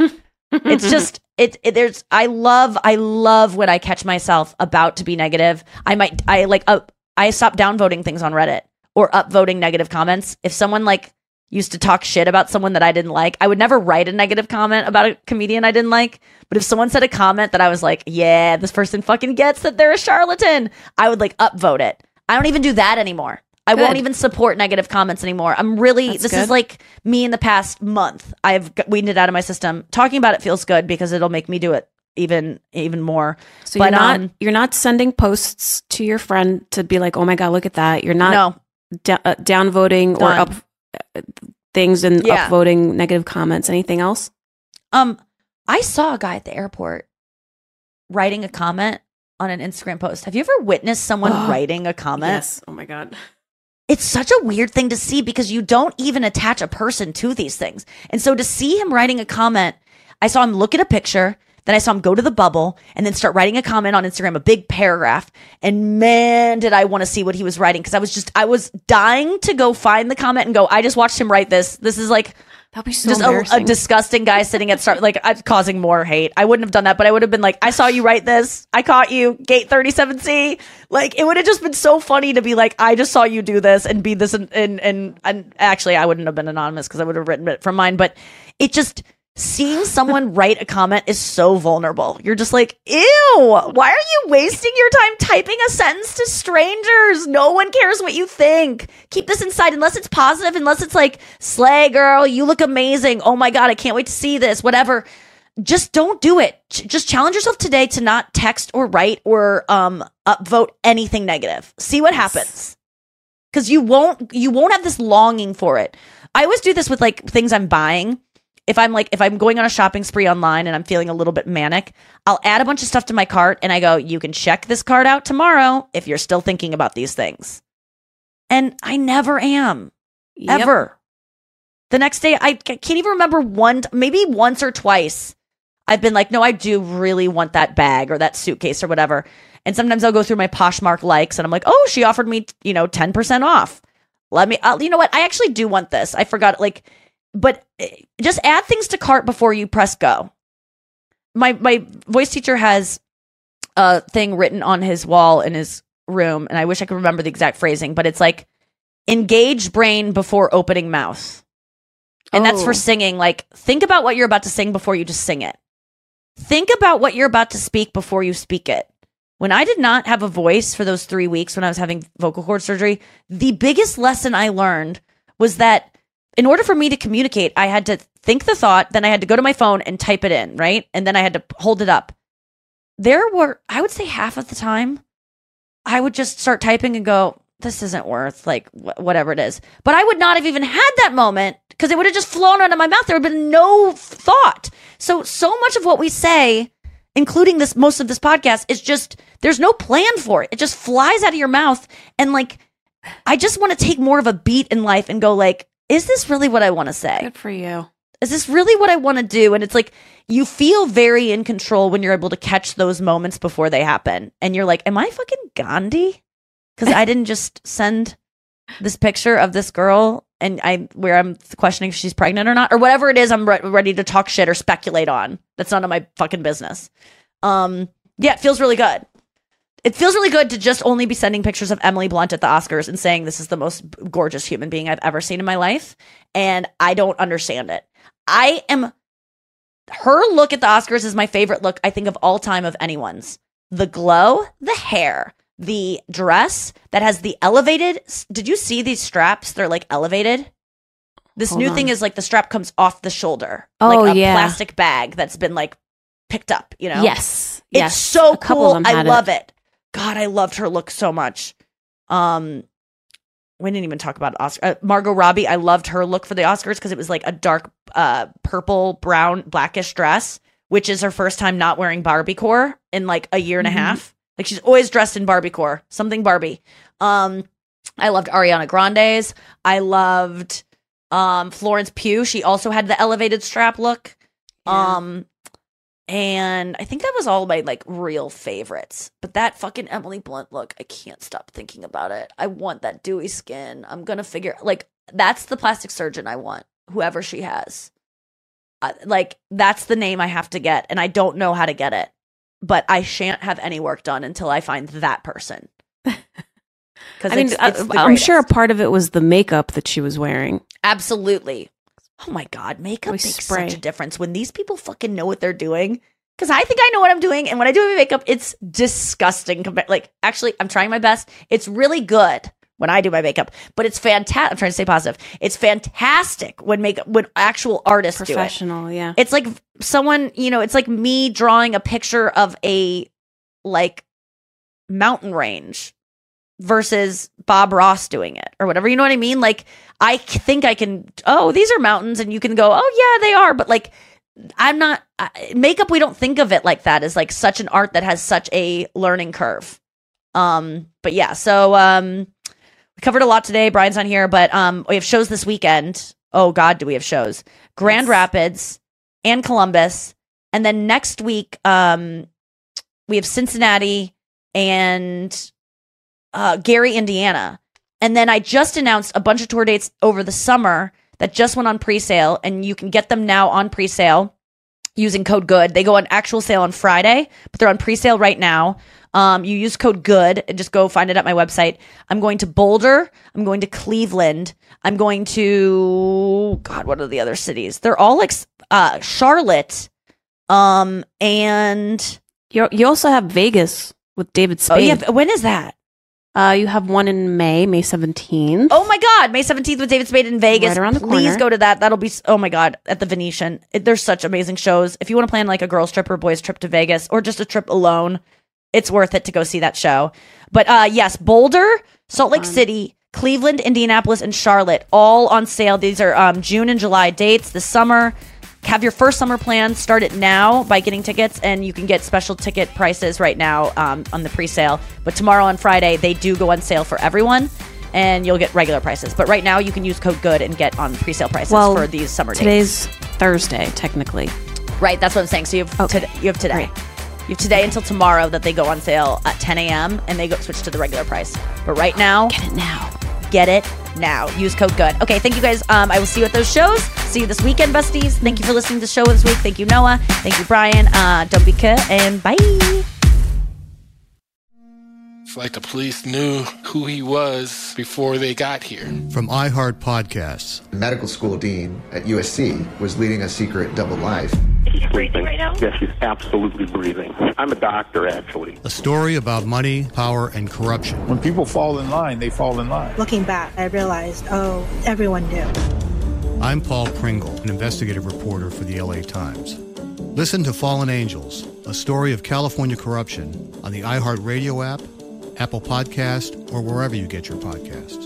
It's just, it, it, there's, I love, I love when I catch myself about to be negative. I might, I like, uh, I stop downvoting things on Reddit or upvoting negative comments. If someone like used to talk shit about someone that I didn't like, I would never write a negative comment about a comedian I didn't like. But if someone said a comment that I was like, yeah, this person fucking gets that they're a charlatan, I would like upvote it. I don't even do that anymore. I Good. won't even support negative comments anymore. I'm really, That's this good. is like me in the past month. I've g- weaned it out of my system. Talking about it feels good because it'll make me do it even, even more. So But, you're not um, you're not sending posts to your friend to be like, oh my god, look at that. You're not No. da- uh, downvoting or Done. up uh, things and Yeah. upvoting negative comments. Anything else? Um, I saw a guy at the airport writing a comment on an Instagram post. Have you ever witnessed someone Oh, writing a comment? Yes. Oh my god. It's such a weird thing to see because you don't even attach a person to these things. And so to see him writing a comment, I saw him look at a picture, then I saw him go to the bubble and then start writing a comment on Instagram, a big paragraph. And man, did I want to see what he was writing, because I was just, I was dying to go find the comment and go, I just watched him write this. This is like, That'd be so just a, embarrassing. a disgusting guy sitting at start, like uh, causing more hate. I wouldn't have done that, but I would have been like, I saw you write this. I caught you, gate thirty-seven C. Like, it would have just been so funny to be like, I just saw you do this and be this. And, and, and, and actually, I wouldn't have been anonymous because I would have written it from mine. But it just, seeing someone write a comment is so vulnerable. You're just like, ew, why are you wasting your time typing a sentence to strangers? No one cares what you think. Keep this inside unless it's positive, unless it's like, slay girl, you look amazing. Oh my God, I can't wait to see this, whatever. Just don't do it. Ch- just challenge yourself today to not text or write or um upvote anything negative. See what happens. Because you won't, you won't have this longing for it. I always do this with like things I'm buying. If I'm like, if I'm going on a shopping spree online and I'm feeling a little bit manic, I'll add a bunch of stuff to my cart and I go, you can check this cart out tomorrow if you're still thinking about these things. And I never am, Yep. ever. The next day, I c- can't even remember one, t- maybe once or twice, I've been like, no, I do really want that bag or that suitcase or whatever. And sometimes I'll go through my Poshmark likes and I'm like, oh, she offered me, you know, ten percent off. Let me, I'll, you know what? I actually do want this. I forgot, like, but just add things to cart before you press go. My my voice teacher has a thing written on his wall in his room, and I wish I could remember the exact phrasing, but it's like, engage brain before opening mouth. And that's for Oh. singing. Like, think about what you're about to sing before you just sing it. Think about what you're about to speak before you speak it. When I did not have a voice for those three weeks when I was having vocal cord surgery, the biggest lesson I learned was that in order for me to communicate, I had to think the thought, then I had to go to my phone and type it in, right? And then I had to hold it up. There were, I would say half of the time, I would just start typing and go, this isn't worth like wh- whatever it is. But I would not have even had that moment because it would have just flown out of my mouth. There would have been no thought. So, so much of what we say, including this, most of this podcast, is just, there's no plan for it. It just flies out of your mouth. And like, I just want to take more of a beat in life and go like, is this really what I want to say? Good for you. Is this really what I want to do? And it's like, you feel very in control when you're able to catch those moments before they happen. And you're like, am I fucking Gandhi? Because I didn't just send this picture of this girl and I where I'm questioning if she's pregnant or not, or whatever it is I'm re- ready to talk shit or speculate on. That's none of my fucking business. Um, yeah, it feels really good. It feels really good to just only be sending pictures of Emily Blunt at the Oscars and saying this is the most gorgeous human being I've ever seen in my life. And I don't understand it. I am... Her look at the Oscars is my favorite look, I think, of all time of anyone's. The glow, the hair, the dress that has the elevated... Did you see these straps? They're like elevated. This Hold new on. thing is like the strap comes off the shoulder. Oh, like a yeah. plastic bag that's been like picked up, you know? Yes. It's yes. so A couple cool. of them I had love it. God, I loved her look so much. Um, we didn't even talk about Oscar. Uh, Margot Robbie, I loved her look for the Oscars because it was like a dark uh, purple, brown, blackish dress, which is her first time not wearing Barbiecore in like a year and Mhm. a half. Like she's always dressed in Barbiecore, something Barbie. Um, I loved Ariana Grande's. I loved um, Florence Pugh. She also had the elevated strap look. Um, and I think that was all my like real favorites. But that fucking Emily Blunt look, I can't stop thinking about it. I want that dewy skin. I'm gonna figure like that's the plastic surgeon I want, whoever she has. Uh, like that's the name I have to get, and I don't know how to get it. But I shan't have any work done until I find that person. Because I mean, it's, I, it's the I'm sure a greatest. part of it was the makeup that she was wearing. Absolutely. Oh my God, makeup We makes spray. such a difference when these people fucking know what they're doing. Because I think I know what I'm doing, and when I do my makeup, it's disgusting. Compa- like, actually, I'm trying my best. It's really good when I do my makeup, but it's fantastic. I'm trying to stay positive. It's fantastic when makeup when actual artists do it. Professional, yeah. It's like someone, you know, it's like me drawing a picture of a like mountain range versus Bob Ross doing it or whatever. You know what I mean? Like, I c- think I can, oh, these are mountains, and you can go, oh, yeah, they are. But like, I'm not, I, makeup, we don't think of it like that as like such an art that has such a learning curve. Um, but yeah, so um, we covered a lot today. Brian's not here, but um, we have shows this weekend. Oh, God, do we have shows? Grand Yes. Rapids and Columbus. And then next week, um, we have Cincinnati and uh, Gary, Indiana. And then I just announced a bunch of tour dates over the summer that just went on pre-sale, and you can get them now on pre-sale using code GOOD. They go on actual sale on Friday, but they're on pre-sale right now. Um, you use code GOOD and just go find it at my website. I'm going to Boulder. I'm going to Cleveland. I'm going to, God, what are the other cities? They're all like uh, Charlotte. Um, and You you also have Vegas with David oh Spade. yeah, when is that? Uh, you have one in May, May seventeenth. Oh my God, May seventeenth with David Spade in Vegas. Right around the Please corner. go to that. That'll be, s- oh my God, at the Venetian. It, there's such amazing shows. If you want to plan like a girls trip or boys trip to Vegas or just a trip alone, it's worth it to go see that show. But uh, yes, Boulder, Salt Lake City, Cleveland, Indianapolis, and Charlotte, all on sale. These are um, June and July dates this summer. Have your first summer plan. Start it now by getting tickets, and you can get special ticket prices right now um, on the pre-sale. But tomorrow on Friday, they do go on sale for everyone, and you'll get regular prices. But right now, you can use code GOOD and get on pre-sale prices Well, for these summer dates. Today's Thursday, technically. Right, that's what I'm saying. So you have, Okay. today, you have today. You have today until tomorrow that they go on sale at ten a.m. and they go switch to the regular price. But right now, Get it now. get it now. Use code GOOD. Okay, thank you guys. Um, I will see you at those shows. See you this weekend, besties. Thank you for listening to the show this week. Thank you, Noah. Thank you, Brian. Uh, don't be good, and bye. It's like the police knew who he was before they got here. From iHeart Podcasts. The medical school dean at U S C was leading a secret double life. She's breathing right now? Yes, she's absolutely breathing. I'm a doctor, actually. A story about money, power, and corruption. When people fall in line, they fall in line. Looking back, I realized, oh, everyone knew. I'm Paul Pringle, an investigative reporter for the L A Times. Listen to Fallen Angels, a story of California corruption on the iHeart Radio app, Apple Podcast, or wherever you get your podcasts.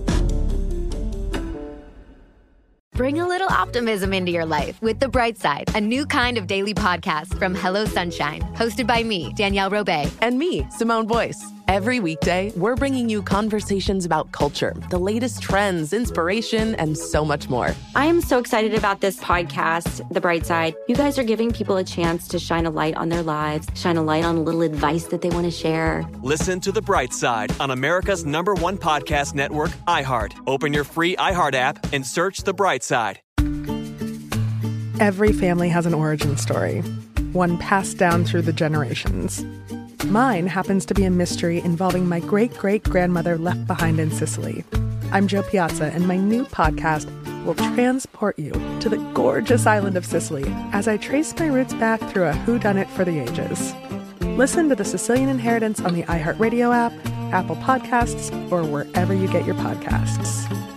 Bring a little optimism into your life with The Bright Side, a new kind of daily podcast from Hello Sunshine, hosted by me, Danielle Robay. And me, Simone Boyce. Every weekday, we're bringing you conversations about culture, the latest trends, inspiration, and so much more. I am so excited about this podcast, The Bright Side. You guys are giving people a chance to shine a light on their lives, shine a light on a little advice that they want to share. Listen to The Bright Side on America's number one podcast network, iHeart. Open your free iHeart app and search The Bright Side. Every family has an origin story, one passed down through the generations. Mine happens to be a mystery involving my great-great-grandmother left behind in Sicily. I'm Jo Piazza, and my new podcast will transport you to the gorgeous island of Sicily as I trace my roots back through a whodunit for the ages. Listen to The Sicilian Inheritance on the iHeartRadio app, Apple Podcasts, or wherever you get your podcasts.